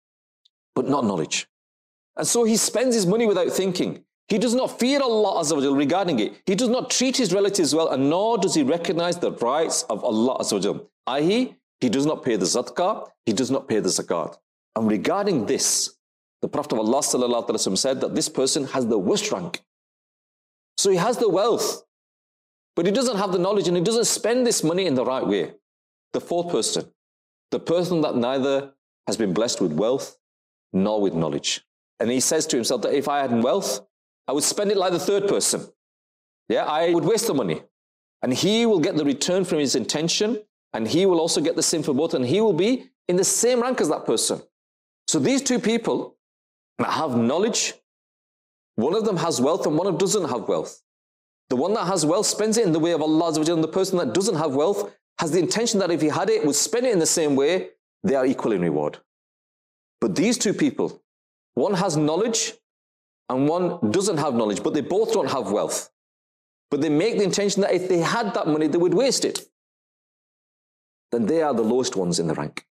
but not knowledge. And so he spends his money without thinking. He does not fear Allah Azza wa Jal regarding it. He does not treat his relatives well, and nor does he recognize the rights of Allah Azza wa Jal. that is, he does not pay the zakat, he does not pay the zakat. And regarding this, the Prophet of Allah sallallahu alaihi wasallam said that this person has the worst rank. So he has the wealth, but he doesn't have the knowledge, and he doesn't spend this money in the right way. The fourth person The person that neither has been blessed with wealth nor with knowledge. And he says to himself that if I had wealth, I would spend it like the third person. Yeah, I would waste the money. And he will get the return from his intention, and he will also get the same for both, and he will be in the same rank as that person. So these two people that have knowledge, one of them has wealth and one of them doesn't have wealth. The one that has wealth spends it in the way of Allah, and the person that doesn't have wealth has the intention that if he had it, would spend it in the same way. They are equal in reward. But these two people, one has knowledge and one doesn't have knowledge, but they both don't have wealth. But they make the intention that if they had that money, they would waste it. Then they are the lowest ones in the rank.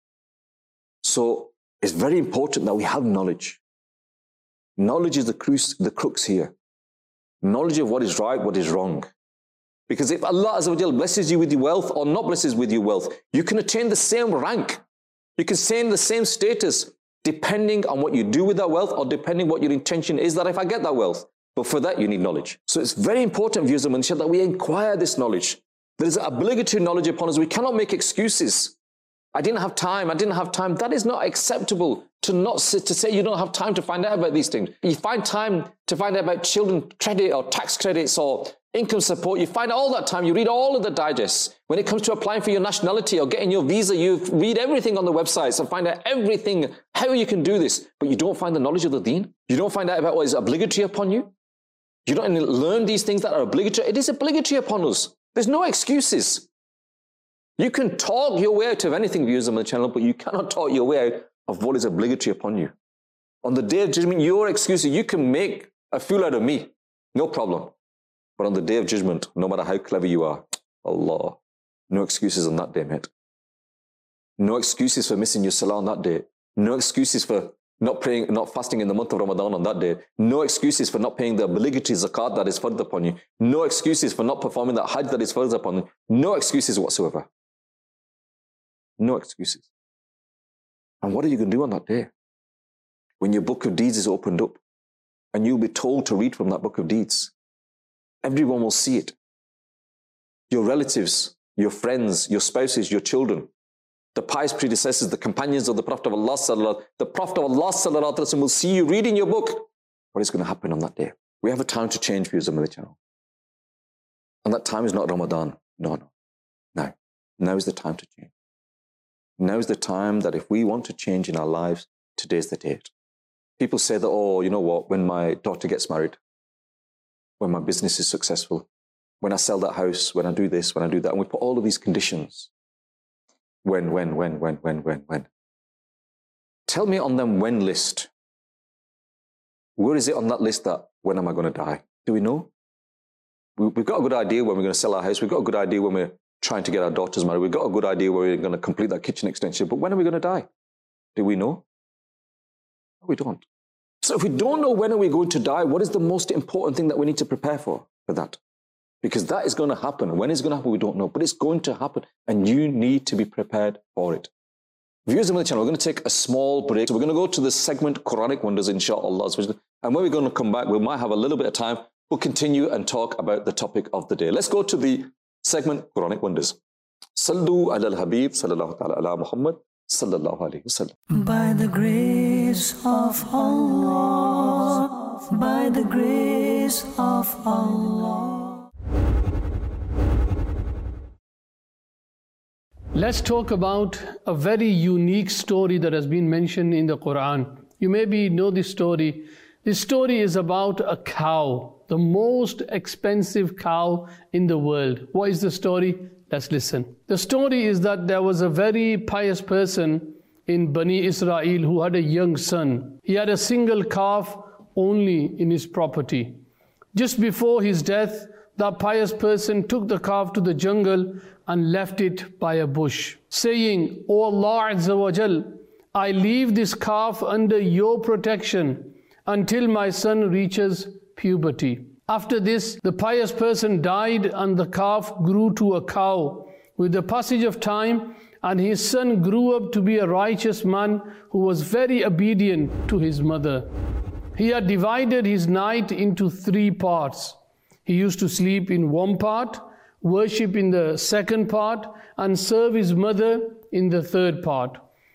So it's very important that we have knowledge. Knowledge is the crux, the crux here. Knowledge of what is right, what is wrong. Because if Allah Azza wa Jal blesses you with your wealth or not blesses with your wealth, you can attain the same rank. You can attain the same status depending on what you do with that wealth or depending what your intention is that if I get that wealth. But for that, you need knowledge. So it's very important, viewers of Mansha, that we inquire this knowledge. There is obligatory knowledge upon us. We cannot make excuses. I didn't have time. I didn't have time. That is not acceptable to not sit, to say you don't have time to find out about these things. You find time to find out about children credit or tax credits or income support. You find all that time. You read all of the digests. When it comes to applying for your nationality or getting your visa, you read everything on the websites and find out everything, how you can do this. But you don't find the knowledge of the deen. You don't find out about what is obligatory upon you. You don't learn these things that are obligatory. It is obligatory upon us. There's no excuses. You can talk your way out of anything, viewers on the channel, but you cannot talk your way out of what is obligatory upon you. On the day of judgment, your excuses, you can make a fool out of me. No problem. But on the day of judgment, no matter how clever you are, Allah, no excuses on that day, mate. No excuses for missing your salah on that day. No excuses for not praying, not fasting in the month of Ramadan on that day. No excuses for not paying the obligatory zakat that is fardh upon you. No excuses for not performing that hajj that is fardh upon you. No excuses whatsoever. No excuses. And what are you going to do on that day? When your book of deeds is opened up and you'll be told to read from that book of deeds. Everyone will see it. Your relatives, your friends, your spouses, your children, the pious predecessors, the companions of the Prophet of Allah, sallallahu, the Prophet of Allah sallallahu, will see you reading your book. What is going to happen on that day? We have a time to change, viewers on the channel. And that time is not Ramadan. No, no. Now, now is the time to change. Now is the time that if we want to change in our lives, today's the date. People say that, oh, you know what, when my daughter gets married, when my business is successful, when I sell that house, when I do this, when I do that, and we put all of these conditions. When, when, when, when, when, when, when. Tell me on them when list. Where is it on that list that when am I going to die? Do we know? We've got a good idea when we're going to sell our house. We've got a good idea when we're trying to get our daughters married. We've got a good idea where we're going to complete that kitchen extension. But when are we going to die? Do we know? No, we don't. So if we don't know when are we going to die, what is the most important thing that we need to prepare for, for that? Because that is going to happen. When it's going to happen, we don't know. But it's going to happen. And you need to be prepared for it. Viewers of the channel, we're going to take a small break. So we're going to go to the segment Quranic Wonders, inshaAllah. And when we're going to come back, we might have a little bit of time. We'll continue and talk about the topic of the day. Let's go to the segment Quranic Wonders. Sallu ala al-Habib, sallallahu ta'ala ala Muhammad, sallallahu alayhi wa sallam. By the grace of Allah, by the grace of Allah. Let's talk about a very unique story that has been mentioned in the Quran. You maybe know this story. This story is about a cow, the most expensive cow in the world. What is the story? Let's listen. The story is that there was a very pious person in Bani Israel who had a young son. He had a single calf only in his property. Just before his death, that pious person took the calf to the jungle and left it by a bush, saying, "O Allah Azza wa Jal, I leave this calf under your protection until my son reaches puberty." After this, the pious person died and the calf grew to a cow. With the passage of time, and his son grew up to be a righteous man who was very obedient to his mother. He had divided his night into three parts. He used to sleep in one part, worship in the second part, and serve his mother in the third part.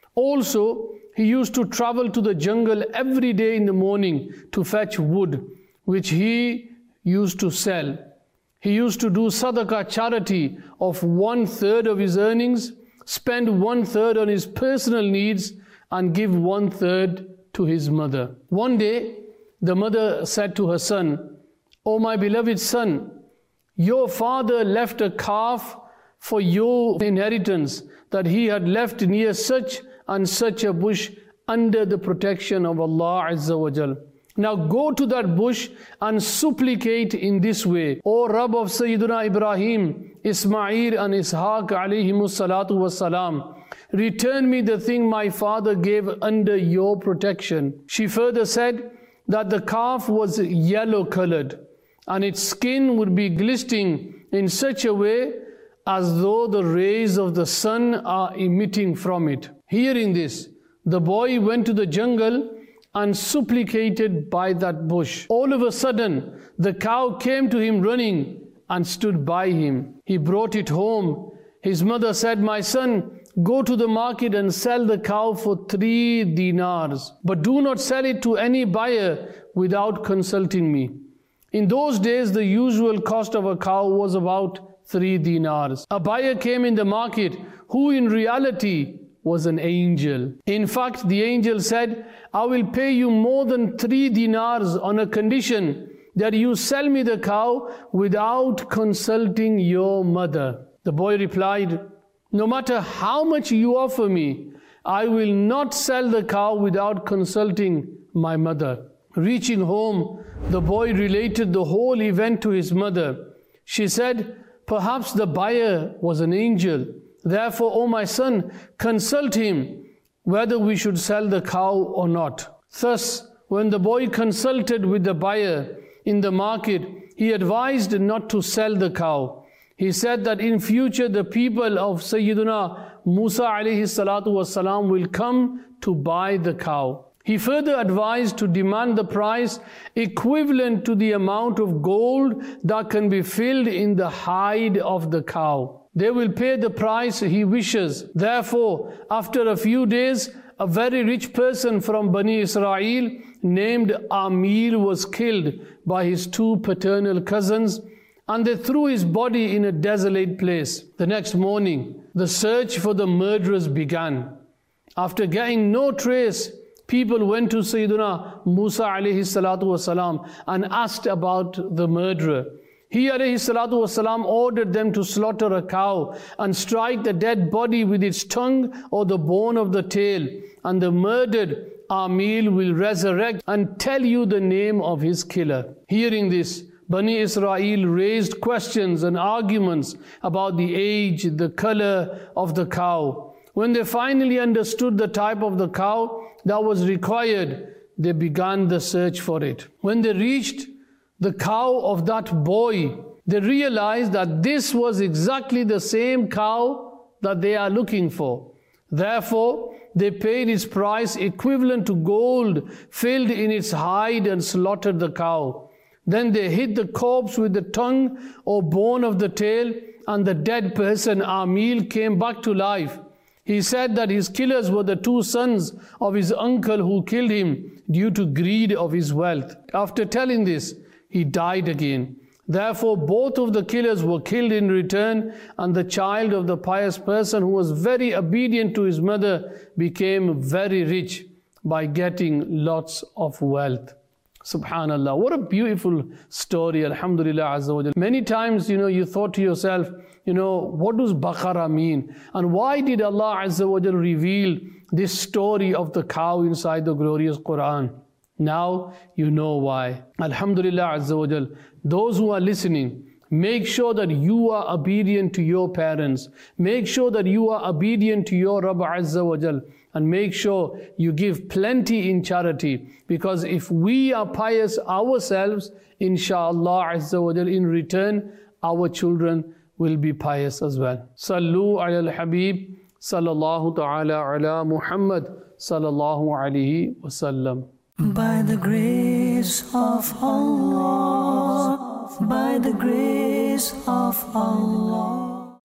Also, he used to travel to the jungle every day in the morning to fetch wood, which he used to sell. He used to do sadaqah, charity, of one third of his earnings, spend one third on his personal needs, and give one third to his mother. One day, the mother said to her son, "O my beloved son, your father left a calf for your inheritance that he had left near such and such a bush under the protection of Allah Azza wa Jal. Now go to that bush and supplicate in this way, O Rabb of Sayyidina Ibrahim, Ismail and Ishaq alayhimus salatu wassalam, return me the thing my father gave under your protection." She further said that the calf was yellow colored and its skin would be glistening in such a way as though the rays of the sun are emitting from it. Hearing this, the boy went to the jungle and supplicated by that bush. All of a sudden, the cow came to him running and stood by him. He brought it home. His mother said, "My son, go to the market and sell the cow for three dinars, but do not sell it to any buyer without consulting me." In those days, the usual cost of a cow was about three dinars. A buyer came in the market who in reality was an angel. In fact, the angel said, "I will pay you more than three dinars on a condition that you sell me the cow without consulting your mother." The boy replied, "No matter how much you offer me, I will not sell the cow without consulting my mother." Reaching home, the boy related the whole event to his mother. She said, "Perhaps the buyer was an angel. Therefore, O my son, consult him whether we should sell the cow or not." Thus, when the boy consulted with the buyer in the market, he advised not to sell the cow. He said that in future the people of Sayyiduna Musa alayhi salatu wasalam will come to buy the cow. He further advised to demand the price equivalent to the amount of gold that can be filled in the hide of the cow. They will pay the price he wishes. Therefore, after a few days, a very rich person from Bani Israel named Amil was killed by his two paternal cousins, and they threw his body in a desolate place. The next morning, the search for the murderers began. After getting no trace, people went to Sayyiduna Musa alayhi salatu wasalam and asked about the murderer. He alayhi salatu wasalam ordered them to slaughter a cow and strike the dead body with its tongue or the bone of the tail, and the murdered Amil will resurrect and tell you the name of his killer. Hearing this, Bani Israel raised questions and arguments about the age, the color of the cow. When they finally understood the type of the cow that was required, they began the search for it. When they reached the cow of that boy, they realized that this was exactly the same cow that they are looking for. Therefore, they paid its price equivalent to gold filled in its hide and slaughtered the cow. Then they hit the corpse with the tongue or bone of the tail, and the dead person Amil came back to life. He said that his killers were the two sons of his uncle who killed him due to greed of his wealth. After telling this, he died again. Therefore, both of the killers were killed in return, and the child of the pious person who was very obedient to his mother became very rich by getting lots of wealth. Subhanallah, what a beautiful story, alhamdulillah azza wa jal. Many times, you know, you thought to yourself, you know, what does Baqarah mean? And why did Allah azza wa jal reveal this story of the cow inside the glorious Quran? Now you know why. Alhamdulillah azza wa jal. Those who are listening, make sure that you are obedient to your parents. Make sure that you are obedient to your Rabb azza wa jal. And make sure you give plenty in charity. Because if we are pious ourselves, inshallah azza wa jal, in return, our children will be pious as well. Sallu ala al-Habib, sallallahu ta'ala ala Muhammad, sallallahu alayhi wa sallam. By the grace of Allah, by the grace of Allah.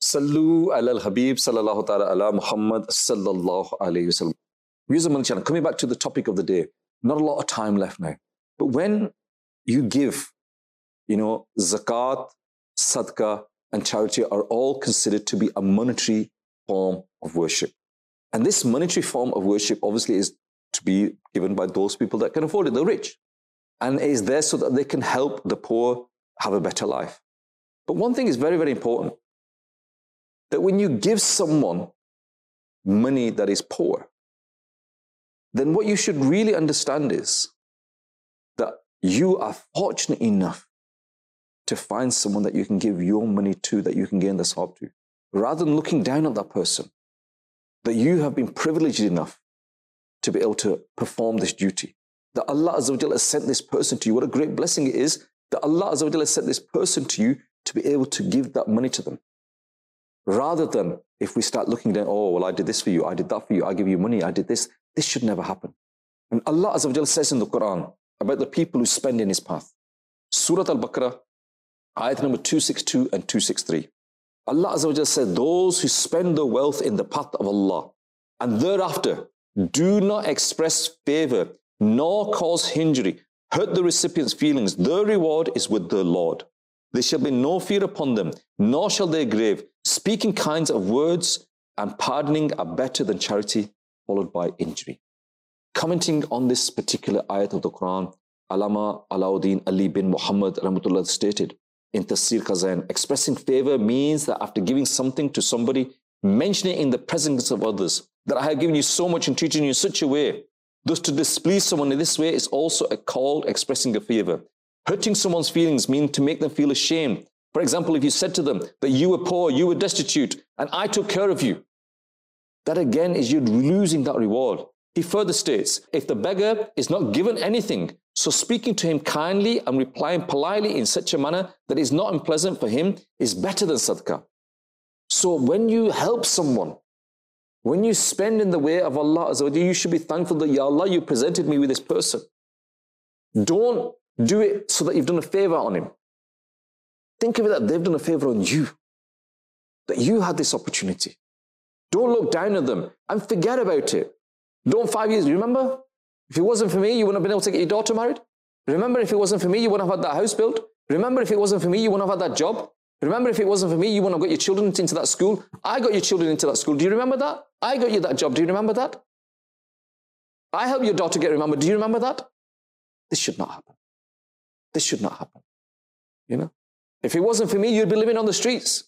Sallu ala al-Habib sallallahu ta'ala ala Muhammad sallallahu alayhi wa sallam. Viewers of Madani Channel, coming back to the topic of the day, not a lot of time left now. But when you give, you know, zakat, sadaqah, and charity are all considered to be a monetary form of worship. And this monetary form of worship obviously is to be given by those people that can afford it, the rich. And it is there so that they can help the poor have a better life. But one thing is very, very important, that when you give someone money that is poor, then what you should really understand is that you are fortunate enough to find someone that you can give your money to, that you can gain the sawab to, rather than looking down on that person, that you have been privileged enough to be able to perform this duty, that Allah Azza wa Jalla has sent this person to you. What a great blessing it is that Allah Azza wa Jalla has sent this person to you to be able to give that money to them. Rather than if we start looking down, oh, well, I did this for you, I did that for you, I give you money, I did this. This should never happen. And Allah Azza wa Jalla says in the Quran about the people who spend in His path. Surah Al-Baqarah, ayat number two sixty-two and two sixty-three. Allah Azza wa Jalla said, those who spend their wealth in the path of Allah and thereafter do not express favor nor cause injury, hurt the recipient's feelings, their reward is with their Lord. There shall be no fear upon them, nor shall they grave. Speaking kinds of words and pardoning are better than charity followed by injury. Commenting on this particular ayat of the Quran, Allama Alauddin Ali bin Muhammad Rahmatullah stated in Tafsir Khazan, expressing favor means that after giving something to somebody, mention it in the presence of others, that I have given you so much and treated you in such a way. Thus to displease someone in this way is also a called expressing a favor. Hurting someone's feelings means to make them feel ashamed. For example, if you said to them that you were poor, you were destitute, and I took care of you, that again is you losing that reward. He further states, if the beggar is not given anything, so speaking to him kindly and replying politely in such a manner that is not unpleasant for him is better than sadaqah. So when you help someone, when you spend in the way of Allah, you should be thankful that, Ya Allah, you presented me with this person. Don't do it so that you've done a favor on him. Think of it that they've done a favor on you, that you had this opportunity. Don't look down at them and forget about it. Don't five years, remember? If it wasn't for me, you wouldn't have been able to get your daughter married. Remember, if it wasn't for me, you wouldn't have had that house built. Remember, if it wasn't for me, you wouldn't have had that job. Remember, if it wasn't for me, you wouldn't have got your children into that school. I got your children into that school. Do you remember that? I got you that job. Do you remember that? I helped your daughter get remembered. Do you remember that? This should not happen. This should not happen. You know? If it wasn't for me, you'd be living on the streets.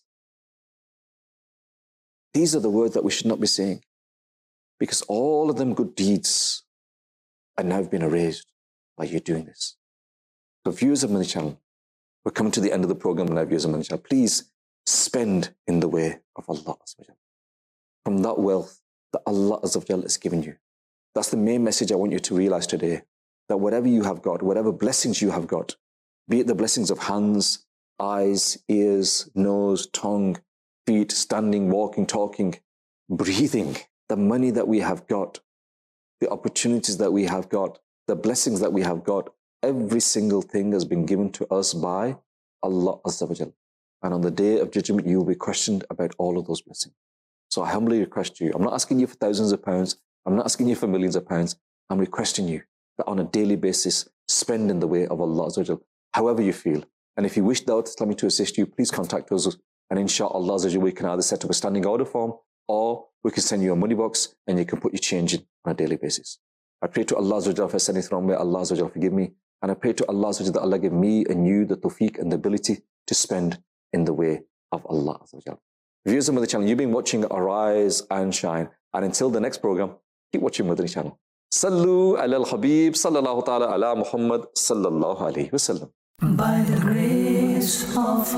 These are the words that we should not be saying, because all of them good deeds are now been erased by you doing this. So viewers of Madani Channel, we're coming to the end of the program now, viewers of Madani Channel. Please spend in the way of Allah from that wealth that Allah has given you. That's the main message I want you to realize today, that whatever you have got, whatever blessings you have got, be it the blessings of hands, eyes, ears, nose, tongue, feet, standing, walking, talking, breathing, the money that we have got, the opportunities that we have got, the blessings that we have got, every single thing has been given to us by Allah Azza wa Jal. And on the day of judgment, you will be questioned about all of those blessings. So I humbly request you, I'm not asking you for thousands of pounds, I'm not asking you for millions of pounds, I'm requesting you that on a daily basis, spend in the way of Allah Azza wa Jal, however you feel. And if you wish Dawat Islami to assist you, please contact us. And inshallah Azza wa Jal, we can either set up a standing order form, or we can send you a money box and you can put your change in on a daily basis. I pray to Allah Azza wa Jal for anything wrong, may Allah Azza wa Jal forgive me. And I pray to Allah Azza wa Jal that Allah give me and you the tawfiq and the ability to spend in the way of Allah Azza wa Jal. Viewers of Madani Channel, you've been watching Arise and Shine. And until the next program, keep watching Madani Channel. Sallu ala al-Habib, sallallahu ta'ala ala Muhammad, sallallahu alayhi wa sallam. By the grace of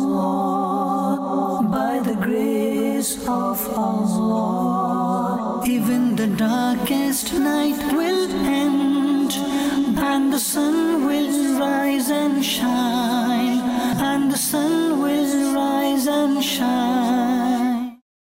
Allah, by the grace of Allah, even the darkest night will end, and the sun will rise and shine.